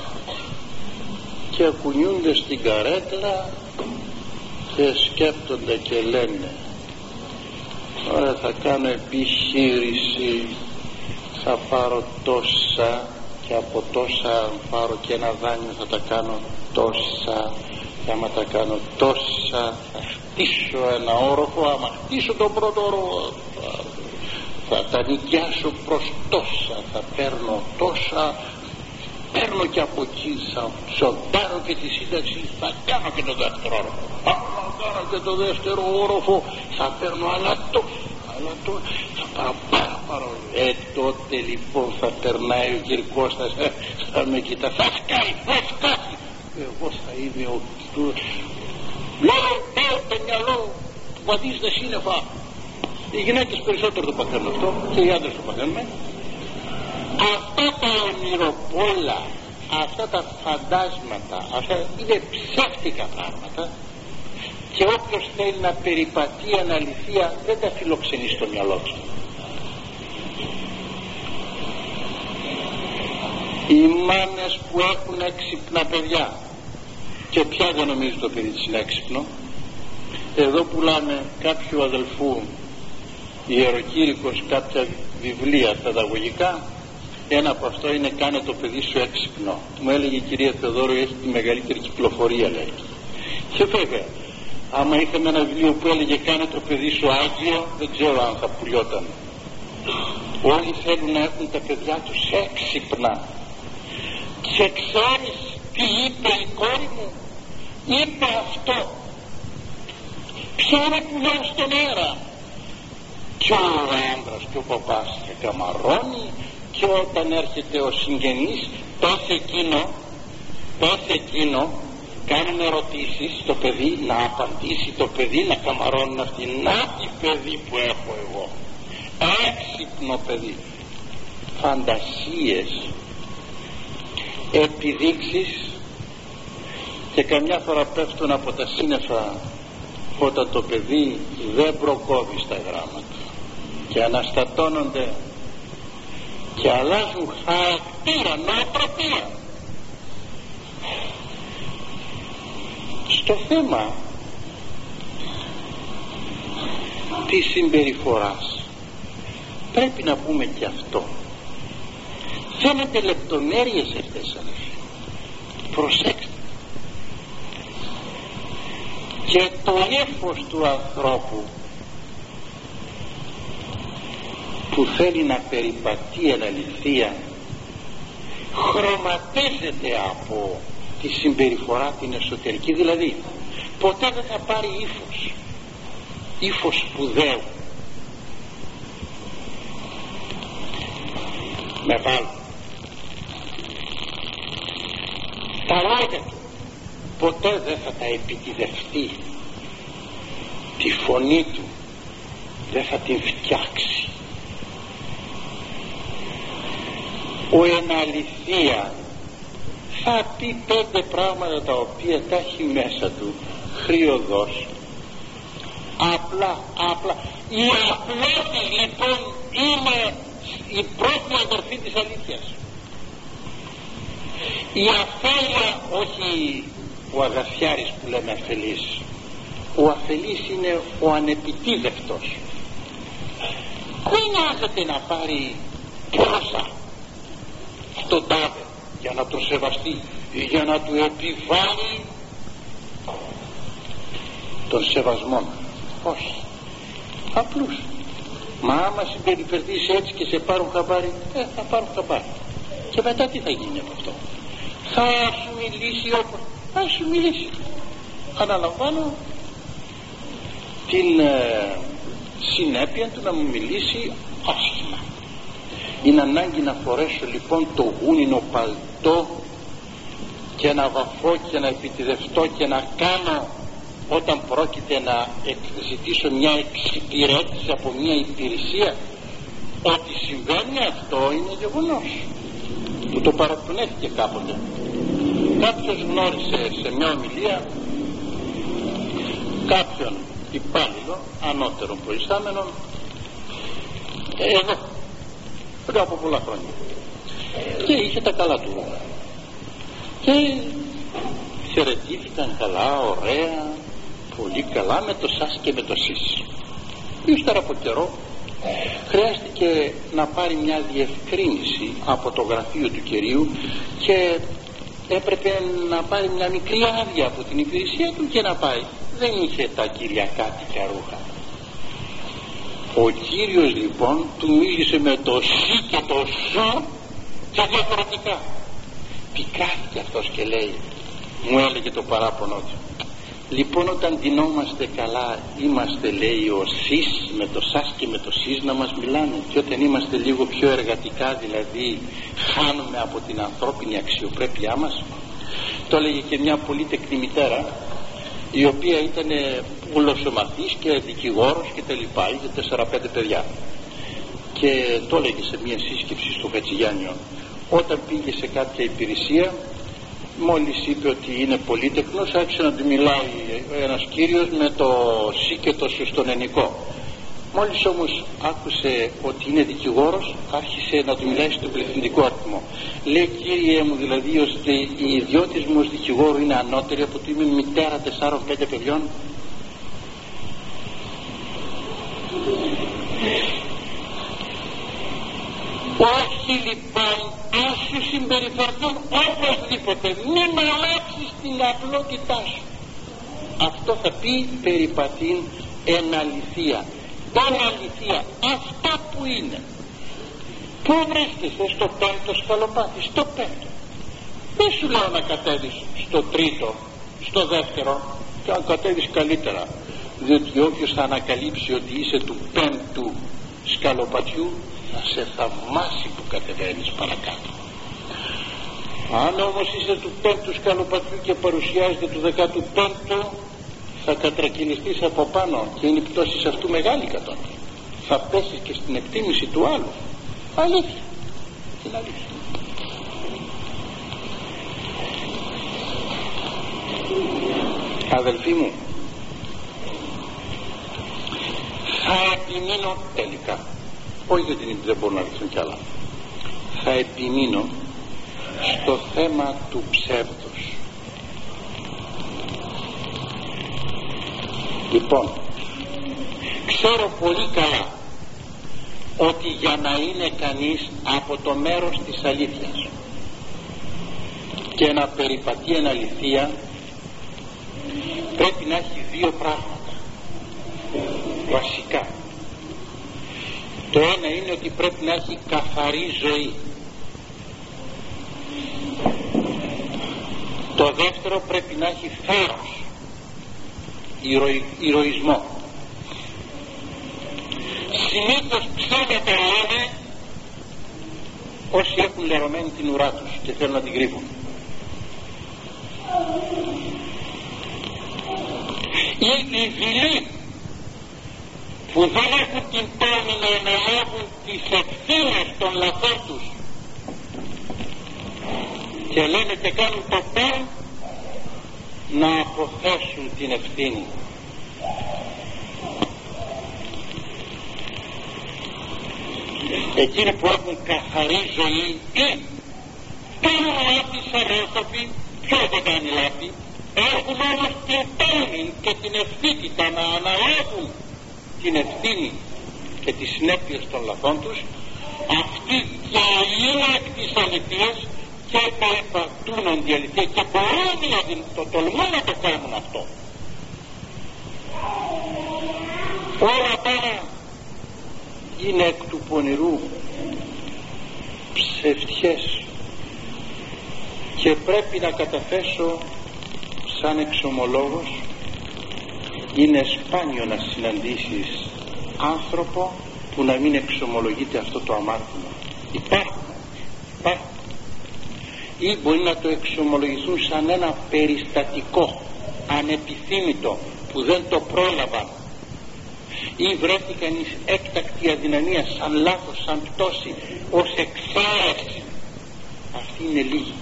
και ακουνιούνται στην καρέκλα και σκέπτονται και λένε, τώρα θα κάνω επιχείρηση, θα πάρω τόσα και από τόσα πάρω και ένα δάνειο, θα τα κάνω τόσα και άμα τα κάνω τόσα θα χτίσω ένα όροφο, άμα χτίσω τον πρώτο όροφο θα τα νοικιάσω προς τόσα, θα παίρνω τόσα, παίρνω και από εκεί, θα ψοντάρω και τη σύνταξη, θα κάνω και το δεύτερο όροφο, θα κάνω και το δεύτερο όροφο, θα παίρνω άλλα τόσα, θα πάρω πάρα. Τότε λοιπόν θα περνάει ο Κυρκώστας, θα με κοιτά, θα σκάει, εγώ θα είμαι ο λέω το μυαλό βαδίζει τα σύννεφα. Οι γυναίκες περισσότερο το παθαίνουν αυτό και οι άντρες το παθαίνουν. Αυτά τα ονειροπόλα, αυτά τα φαντάσματα, αυτά είναι ψεύτικα πράγματα και όποιος θέλει να περιπατεί αναλυθεία δεν τα φιλοξενεί στο μυαλό του. Οι μάνες που έχουν έξυπνα παιδιά, και πια δεν νομίζω το παιδί της είναι έξυπνο. Εδώ πουλάμε κάποιου αδελφού ιεροκήρυκος κάποια βιβλία παιδαγωγικά. Ένα από αυτό είναι «Κάνε το παιδί σου έξυπνο». Μου έλεγε η κυρία Θεοδόρου, έχει τη μεγαλύτερη κυκλοφορία, λέει. Και βέβαια, άμα είχαμε ένα βιβλίο που έλεγε «Κάνε το παιδί σου άγιο», δεν ξέρω αν θα πουλιόταν. Όλοι θέλουν να έχουν τα παιδιά τους έξυπνα. Και ξέρεις τι είπε η κόρη μου? Είπε αυτό: «Ποια είναι που λέω στον αέρα?» Και ο άντρας και ο παπάς θα καμαρώνει, και όταν έρχεται ο συγγενής πες εκείνο κάνουν ερωτήσεις στο παιδί, να απαντήσει το παιδί, να καμαρώνουν αυτοί. Να τι παιδί που έχω εγώ, έξυπνο παιδί. Φαντασίες, επιδείξεις, και καμιά φορά πέφτουν από τα σύννεφα όταν το παιδί δεν προκόβει στα γράμματα και αναστατώνονται και αλλάζουν χαρακτήρα, νοοτροπία. Στο θέμα της συμπεριφοράς πρέπει να πούμε και αυτό. Φαίνεται λεπτομέρειες αυτές, αδελφοί. Προσέξτε. Και το ύφος του ανθρώπου που θέλει να περιπατεί εν αληθεία χρωματίζεται από τη συμπεριφορά την εσωτερική. Δηλαδή ποτέ δεν θα πάρει ύφος σπουδαίου. Με βάλω τα λόγια του, ποτέ δεν θα τα επιτιδευτεί. Τη φωνή του δεν θα την φτιάξει. Ο εν αληθεία θα πει 5 πράγματα τα οποία τα έχει μέσα του χρειοδός, απλά. Η απλότητα λοιπόν είναι η πρώτη αδερφή της αλήθειας. Η αφέλεια, όχι ο αγαθιάρης που λέμε αφελής. Ο αφελής είναι ο ανεπιτίδευτος. Δεν νοιάζεται να πάρει πόσα στον τάδε για να τον σεβαστεί ή για να του επιβάλλει τον σεβασμό. Όχι, απλούς. Μα άμα συμπεριφερθείς έτσι και σε πάρουν χαμπάρι, θα πάρουν χαμπάρι. Και μετά τι θα γίνει από αυτό? Θα σου μιλήσει όπως θα σου μιλήσει. Αναλαμβάνω την συνέπεια του να μου μιλήσει άσχημα. Είναι ανάγκη να φορέσω λοιπόν το γούνινο παλτό και να βαφώ και να επιτιδευτώ και να κάνω, όταν πρόκειται να ζητήσω μια εξυπηρέτηση από μια υπηρεσία. Ότι συμβαίνει αυτό είναι γεγονός. Μου το παραπονέθηκε κάποτε. Κάποιος γνώρισε σε μια ομιλία κάποιον υπάλληλο ανώτερο προϊστάμενο εδώ πριν από πολλά χρόνια, και είχε τα καλά του και χαιρετήθηκαν καλά, ωραία, πολύ καλά, με το σας και με το σεις. Ύστερα από καιρό χρειάστηκε να πάρει μια διευκρίνηση από το γραφείο του κυρίου και έπρεπε να πάρει μια μικρή άδεια από την υπηρεσία του και να πάει. Δεν είχε τα κυριακάτικα ρούχα. Ο κύριος λοιπόν του μίλησε με το σι και το σου και διαφορετικά. Πικράθηκε αυτός και λέει, μου έλεγε το παράπονο του, λοιπόν όταν ντυνόμαστε καλά είμαστε, λέει, ο σεις με το σας και με το σεις να μας μιλάνε, και όταν είμαστε λίγο πιο εργατικά, δηλαδή χάνουμε από την ανθρώπινη αξιοπρέπειά μας. Το έλεγε και μια πολύ τεκνή μητέρα, η οποία ήταν ουλοσομαθής και δικηγόρος και τα λοιπά, είχε 4-5 παιδιά, και το έλεγε σε μια σύσκεψη στο Χατζηγιάννιο. Όταν πήγε σε κάποια υπηρεσία, μόλις είπε ότι είναι πολύτεκνος, άρχισε να του μιλάει ένας κύριος με το σι και το σου στον ενικό. Μόλις όμως άκουσε ότι είναι δικηγόρος, άρχισε να του μιλάει στον πληθυντικό αριθμό. Λέει, κύριε μου, δηλαδή ώστε η ιδιώτης μου ως δικηγόρου είναι ανώτερη από ότι είμαι μητέρα 4-5 παιδιών? Όχι λοιπόν, ας σου συμπεριφερθούν οπωσδήποτε, μην αλλάξεις την απλότητά σου. Αυτό θα πει περιπατήν εν αληθεία. Εν αληθεία, αυτά που είναι. Πού βρίσκεσαι? Στο πέμπτο σκαλοπάτι? Στο πέμπτο. Δεν σου λέω να κατέβεις στο τρίτο, στο δεύτερο, και αν κατέβεις καλύτερα, διότι όποιος θα ανακαλύψει ότι είσαι του πέμπτου σκαλοπατιού θα σε θαυμάσει που κατεβαίνεις παρακάτω. Αν όμως είσαι του πέμπτου σκαλοπατιού και παρουσιάζεται του 15ου, θα κατρακυλιστείς από πάνω και είναι η πτώση αυτού μεγάλη κατόπιν. Θα πέσεις και στην εκτίμηση του άλλου. Αλήθεια. Είναι αλήθεια. Αδελφοί μου, θα επιμείνω τελικά, όχι γιατί δεν μπορούν να έρθουν κι άλλα, θα επιμείνω στο θέμα του ψεύδους. Λοιπόν, ξέρω πολύ καλά ότι για να είναι κανείς από το μέρος της αλήθειας και να περιπατεί εν αληθεία, πρέπει να έχει δύο πράγματα βασικά. Το ένα είναι ότι πρέπει να έχει καθαρή ζωή. Το δεύτερο πρέπει να έχει θάρρος, ηρωισμό. Συνήθως ψέματα λένε όσοι έχουν λερωμένη την ουρά τους και θέλουν να την κρύβουν. Οι δειλοί που δεν έχουν την τόλμη να αναλάβουν τις ευθύνες των λαθών τους και λένε και κάνουν το παν να αποθέσουν την ευθύνη. Εκείνοι που έχουν καθαρή ζωή ή κάνουν λάθη σαν άνθρωποι, ποιος δεν κάνει λάθη, έχουν όμως την τόλμη και την ευθύτητα να αναλάβουν την ευθύνη και τις συνέπειες των λαθών τους, αυτοί και είναι εκ της αληθείας και περιπατούν εν τη αληθεία και μπορούν δηλαδή το τολμούν να το κάνουν αυτό. Όλα πάνε είναι εκ του πονηρού ψευτιές και πρέπει να καταθέσω σαν εξομολόγος, είναι σπάνιο να συναντήσεις άνθρωπο που να μην εξομολογείται αυτό το αμάρτημα. Υπάρχουν ή μπορεί να το εξομολογηθούν σαν ένα περιστατικό ανεπιθύμητο που δεν το πρόλαβαν ή βρέθηκαν εις έκτακτη αδυναμία, σαν λάθος, σαν πτώση, ως εξαίρεση. Αυτή είναι λίγη.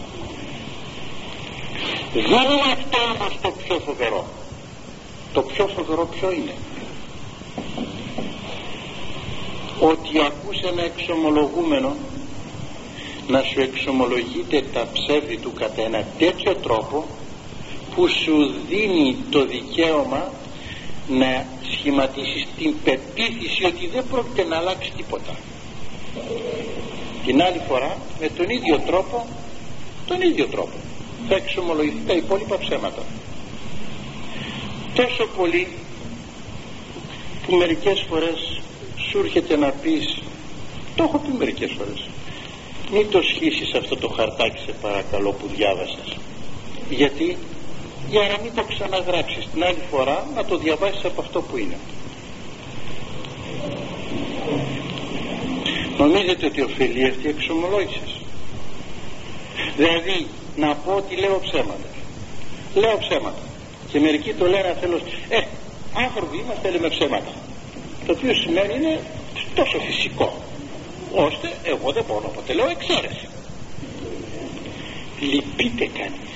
Δεν είναι αυτό όμως το πιο φοβερό. Το πιο φοβερό ποιο είναι? Ότι ακούς ένα εξομολογούμενο να σου εξομολογείται τα ψεύδη του κατά ένα τέτοιο τρόπο που σου δίνει το δικαίωμα να σχηματίσεις την πεποίθηση ότι δεν πρόκειται να αλλάξει τίποτα. Την άλλη φορά με τον ίδιο τρόπο θα εξομολογηθεί τα υπόλοιπα ψέματα. Τόσο πολύ που μερικές φορές σου έρχεται να πεις, το έχω πει μερικές φορές, μην το σχίσεις αυτό το χαρτάκι σε παρακαλώ που διάβασες. Γιατί? Για να μην το ξαναγράψεις την άλλη φορά, να το διαβάσεις από αυτό που είναι. Νομίζετε ότι ωφελεί αυτή η εξομολόγηση? Δηλαδή να πω ότι λέω ψέματα και μερικοί το λένε αφελώς, άνθρωποι είμαστε, λέμε ψέματα, το οποίο σημαίνει είναι τόσο φυσικό ώστε εγώ δεν μπορώ να αποτελώ εξαίρεση. Λυπείται κανείς,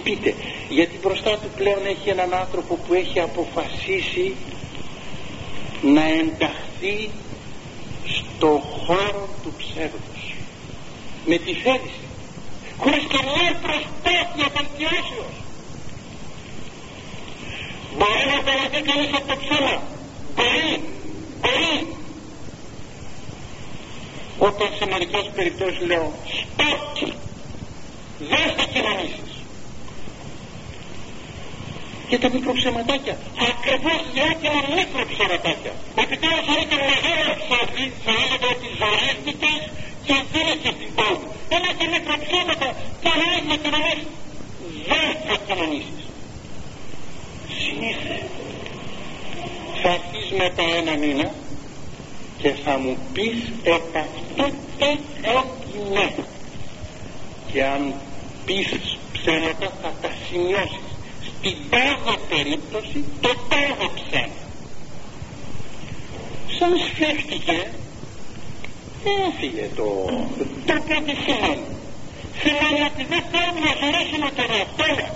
γιατί μπροστά του πλέον έχει έναν άνθρωπο που έχει αποφασίσει να ενταχθεί στο χώρο του ψεύδους με τη θέληση, χωρίς καμία προσπάθεια βελτιώσεως. Μπορεί να περάσει κανείς από το ψέμα, μπορεί. Όταν σε μερικές περιπτώσεις λέω stop, δεν θα κοινωνήσεις. Και τα μικροψεματάκια, ακριβώς για και μικροψεματάκια. Επιτέλους είναι και μεγάλο ψεύδι, θα έλεγα ότι ζωήστηκες και δίνεσαι στην πόλη. Ένα και μικροψέματα και να να κοινωνήσεις, δεν θα κοινωνήσεις. Συνήθως θα έρθεις μετά ένα μήνα και θα μου πεις επ' αυτό τι έγινε. Και αν πεις ψέματα θα τα σημειώσεις. Στην τάδε περίπτωση το τάδε ψέμα. Σαν σφέχτηκε, έφυγε το πρώτο σημαίνει. Σημαίνει ότι δεν θέλουμε να ζωρίσουμε τον εαυτό μας.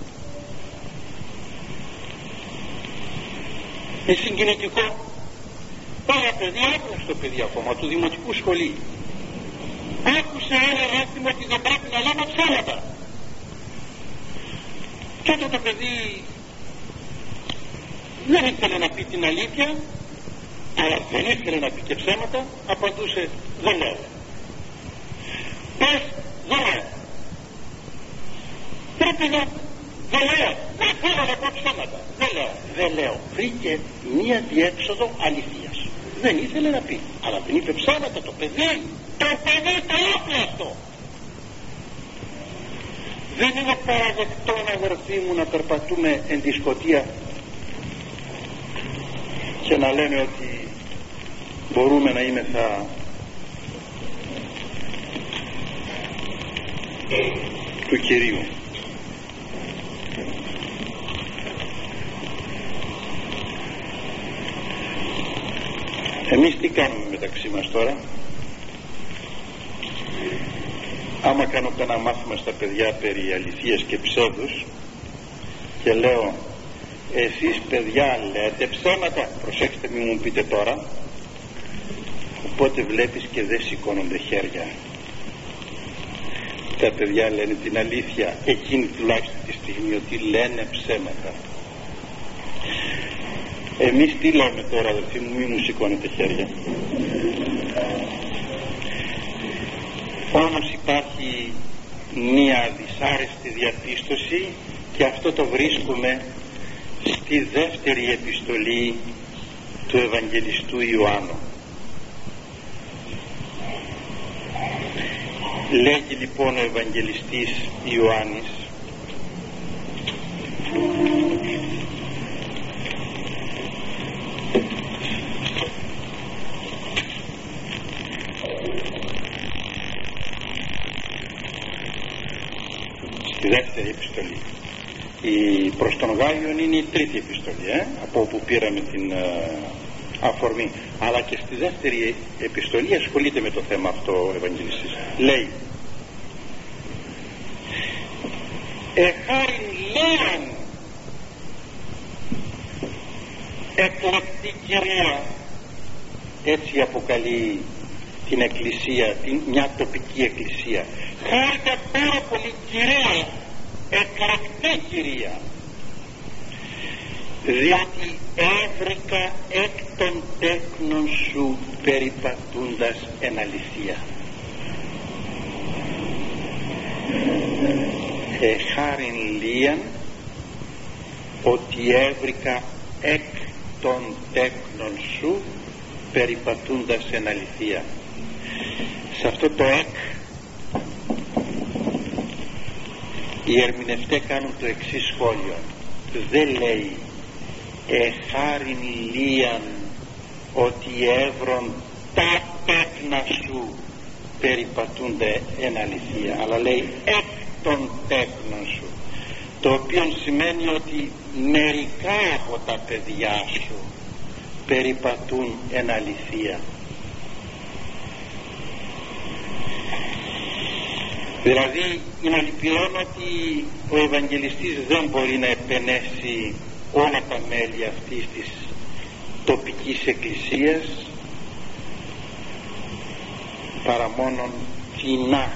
Είναι συγκινητικό. Πάρα παιδί, άγνωστο παιδί ακόμα του δημοτικού σχολείου, άκουσε ένα αίσθημα ότι δεν πρέπει να λέμε ψέματα. Και όταν το παιδί δεν ήθελε να πει την αλήθεια, αλλά δεν ήθελε να πει και ψέματα, απαντούσε δεν λέω. Πες δεν λέω. Πρέπει να δεν λέω. Δεν θέλω να πω ψέματα. Δεν λέω. Βρήκε μία διέξοδο αλήθειας. Δεν ήθελε να πει, αλλά δεν είπε ψέματα το παιδί. Το παιδί το είπε αυτό. Δεν είναι παραδεκτό, αδερφοί μου, να περπατούμε εν τη σκοτία και να λέμε ότι μπορούμε να είμεθα του Κυρίου. Εμείς τι κάνουμε μεταξύ μας τώρα? Άμα κάνω κανένα μάθημα στα παιδιά περί αληθείας και ψεύδους και λέω εσείς παιδιά λέτε ψέματα, προσέξτε μη μου πείτε τώρα, οπότε βλέπεις και δεν σηκώνονται χέρια. Τα παιδιά λένε την αλήθεια εκείνη τουλάχιστον τη στιγμή, ότι λένε ψέματα. Εμείς τι λέμε τώρα, αδελφοί μου, μη μου σηκώνετε χέρια? Όμως υπάρχει μία δυσάρεστη διαπίστωση και αυτό το βρίσκουμε στη δεύτερη επιστολή του Ευαγγελιστού Ιωάννου. Λέγει λοιπόν ο Ευαγγελιστής Ιωάννης στη δεύτερη επιστολή. Η προς τον Γάιον είναι η τρίτη επιστολή, από όπου πήραμε την αφορμή, αλλά και στη δεύτερη επιστολή ασχολείται με το θέμα αυτό ο Ευαγγελιστής. Λέει εχάριν λέαν εκλεκτή Κυρία, έτσι αποκαλεί την εκκλησία, μια τοπική εκκλησία. Χάρηκα πάρα πολύ Κυρία, εκλεκτή Κυρία, διότι έβρικα εκ των τέκνων σου περιπατούντας εν αληθεία. Χάριν λίαν, ότι έβρικα εκ των τέκνων σου περιπατούντας εν αληθεία. Σε αυτό το εκ οι ερμηνευτές κάνουν το εξής σχόλιο. Δεν λέει εχάριν λίαν ότι έβρον τα τέκνα σου περιπατούνται εν αληθεία, αλλά λέει εκ των τέκνων σου, το οποίο σημαίνει ότι μερικά από τα παιδιά σου περιπατούν εν αληθεία. Δηλαδή είναι λυπηρό ότι ο Ευαγγελιστής δεν μπορεί να επενέσει όλα τα μέλη αυτής της τοπικής εκκλησίας παρά μόνον κοινά.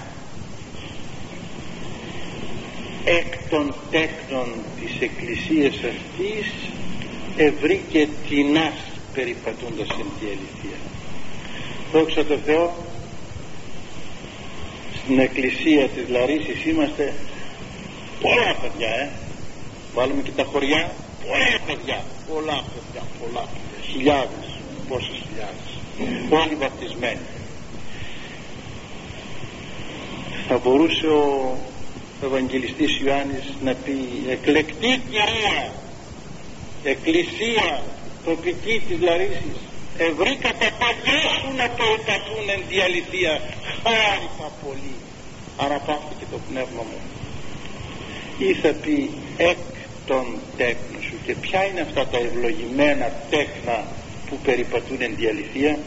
Εκ των τέκνων της εκκλησίας αυτής ευρήκε τινάς περιπατούντας εν τη αλήθεια. Δόξα τω Θεώ, στην εκκλησία της Λαρίσης είμαστε πολλά παιδιά, βάλουμε και τα χωριά, πολλά παιδιά, χιλιάδες, πόσες χιλιάδες, όλοι βαπτισμένοι. Θα μπορούσε ο Ευαγγελιστής Ιωάννης να πει: εκλεκτή Κυρία, εκκλησία τοπική της Λαρίσης, ευρήκα τα παιδιά σου να περιπατούν εν τη αλήθεια, χάρηκα πολύ, αναπαύθηκε το πνεύμα μου. Ή θα πει εκ των τέκνων σου. Και ποια είναι αυτά τα ευλογημένα τέκνα που περιπατούν εν τη αλήθεια?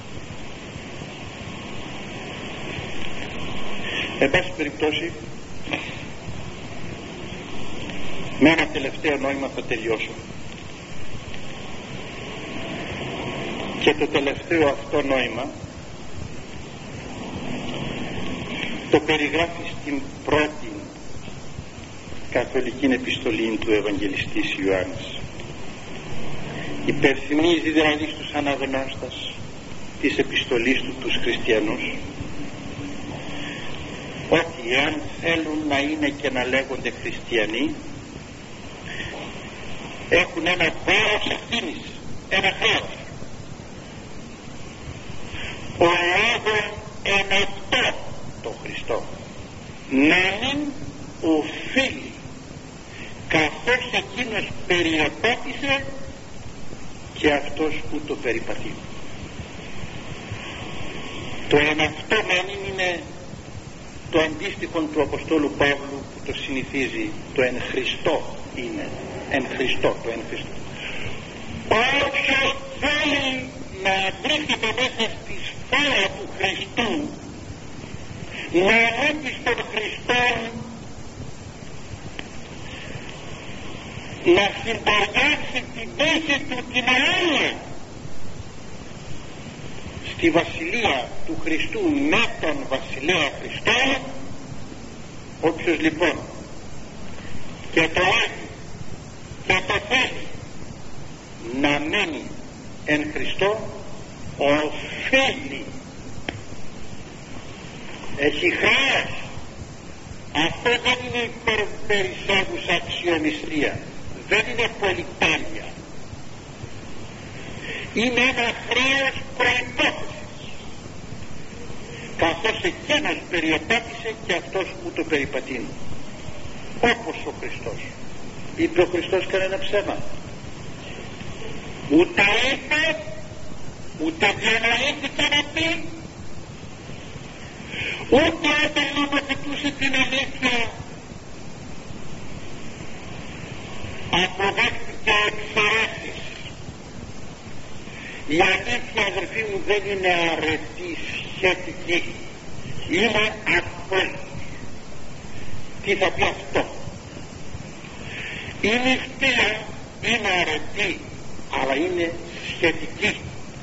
Εν πάση περιπτώσει, με ένα τελευταίο νόημα θα τελειώσω. Και το τελευταίο αυτό νόημα το περιγράφει στην πρώτη καθολική επιστολή του Ευαγγελιστής Ιωάννης. Υπενθυμίζει δηλαδή στους αναγνώστας της επιστολής του τους χριστιανούς ότι εάν θέλουν να είναι και να λέγονται χριστιανοί, έχουν ένα βάρος ευθύνης, ένα χρέος. Ο λόγος εν αυτό το Χριστό να μην οφείλει, καθώς εκείνος περιεπάτησε και αυτός που το περιπατεί. Το εν αυτό να μην είναι το αντίστοιχο του Αποστόλου Παύλου που το συνηθίζει, το εν Χριστώ είναι, εν Χριστώ, το εν Χριστώ. Όποιος θέλει να βρίσκεται μέσα στη σφαίρα του Χριστού, να βλέπει στον Χριστό, να συμπαργάσει την θέση του την άλλη στη βασιλεία του Χριστού με τον βασιλέα Χριστό, όποιος λοιπόν και το έχει και το θέλει να μένει εν Χριστώ, οφείλει, έχει χρέος. Αυτό δεν είναι περισσεύουσα αξιομιστία, δεν είναι πολυτέλεια, είναι ένα χρέος προϋπόθεσης, καθώς εκείνος περιεπάτησε και αυτός που το περιπατεί, όπως ο Χριστός. Είπε ο Χριστός κανένα ψέμα? Ούτε είπε, ούτε διανοήθηκε να πει, ούτε όταν νομοθετούσε την αλήθεια αποδέχτηκε εξαιρέσεις. Η αλήθεια, αδερφοί μου, δεν είναι αρετή, σχετική, είναι απόλυτη. Τι θα πει αυτό? Η νηστεία είναι αρετή, αλλά είναι σχετική.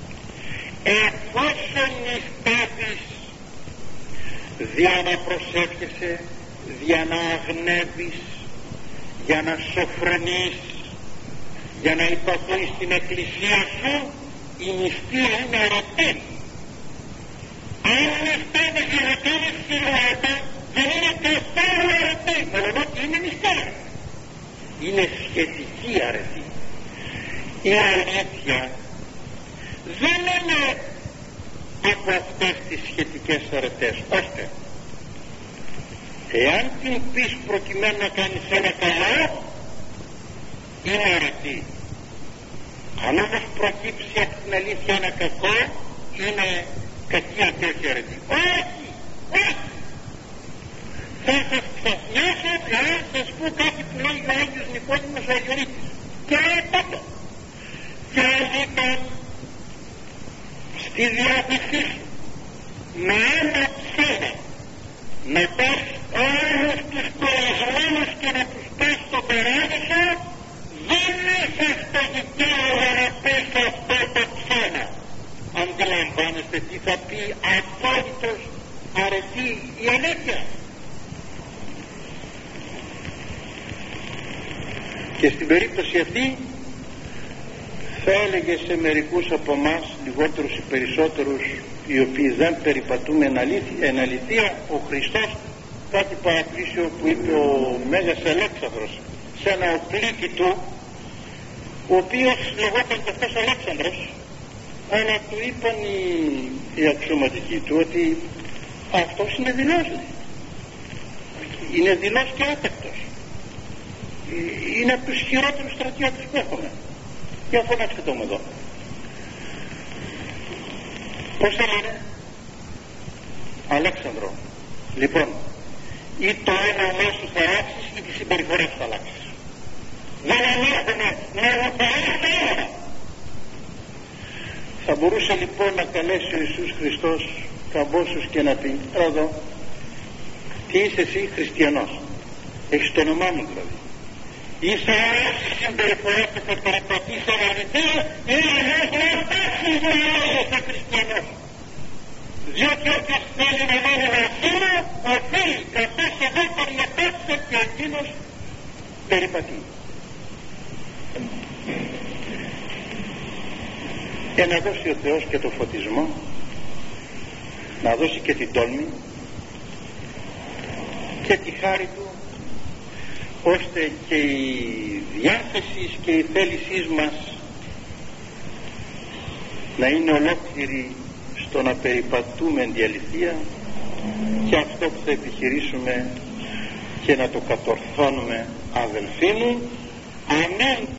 Εφόσον νηστεύεις, για να προσεύχεσαι, για να αγνεύεις, για να σοφρονείς, για να υπακούεις στην εκκλησία σου, η νηστεία είναι αρετή. Αν νηστεύεις και ρετεύεις σιγουράτα, δεν είναι καθόλου αρετή, μόνο ότι είναι νηστεία. Είναι σχετική αρετή. Η αλήθεια δεν είναι από αυτές τις σχετικές αρετές, ώστε εάν την πεις προκειμένου να κάνεις ένα καλό, είναι αρετή. Αν όμως προκύψει από την αλήθεια ένα κακό, είναι κακία και όχι αρετή. Όχι, όχι. Θα σας ξαφνιάσω εάν σας πω κάτι που λέει ο Άγιος Νικόδημος ο Αγιορείτης. Και τότε και λοιπόν στη διάθεσή σου με ένα ψέμα να πας όλους τους κορασμένους και να τους πας στον παράδεισο, δεν είσαι στο δικαίωμα να πεις αυτό θα έλεγε σε μερικούς από εμάς, λιγότερους ή περισσότερους, οι οποίοι δεν περιπατούμε εν αληθεία, ο Χριστός κάτι παραπλήσιο που είπε ο Μέγας Αλέξανδρος σε ένα οπλίτη του, ο οποίος λεγόταν και αυτός Αλέξανδρος, αλλά του είπαν οι αξιωματικοί του ότι αυτός είναι δειλός, είναι δειλός και άτακτος, είναι από τους χειρότερους στρατιώτες που έχουμε. Για φωνάξτε το μου εδώ. Πώς θα λένε? Αλέξανδρο, λοιπόν, ή το όνομα σου θα αλλάξεις ή τη συμπεριφορά σου θα αλλάξεις. Δεν ανέχομαι να ροπαρείς το όνομα. Θα μπορούσε λοιπόν να καλέσει ο Ιησούς Χριστός καμπόσους και να πει, εδώ, τι είσαι εσύ? Χριστιανός, έχεις το όνομά μου δηλαδή. Είσαι αλλάξει συμπεριφορά και θα περπατείς αναλυτικά ή να φτάσεις να λέγεσαι χριστιανός. Διότι όποιος θέλει να μείνει μαζί μου, οφείλει καθώς εγώ περιεπέξω και εκείνος περιπατεί. Για να δώσει ο Θεός και το φωτισμό, να δώσει και την τόλμη και τη χάρη του, ώστε και η διάθεση και η θέλησή μας να είναι ολόκληρη στο να περιπατούμε εν τη αληθεία, και αυτό που θα επιχειρήσουμε και να το κατορθώνουμε, αδελφοί μου. Αμήν.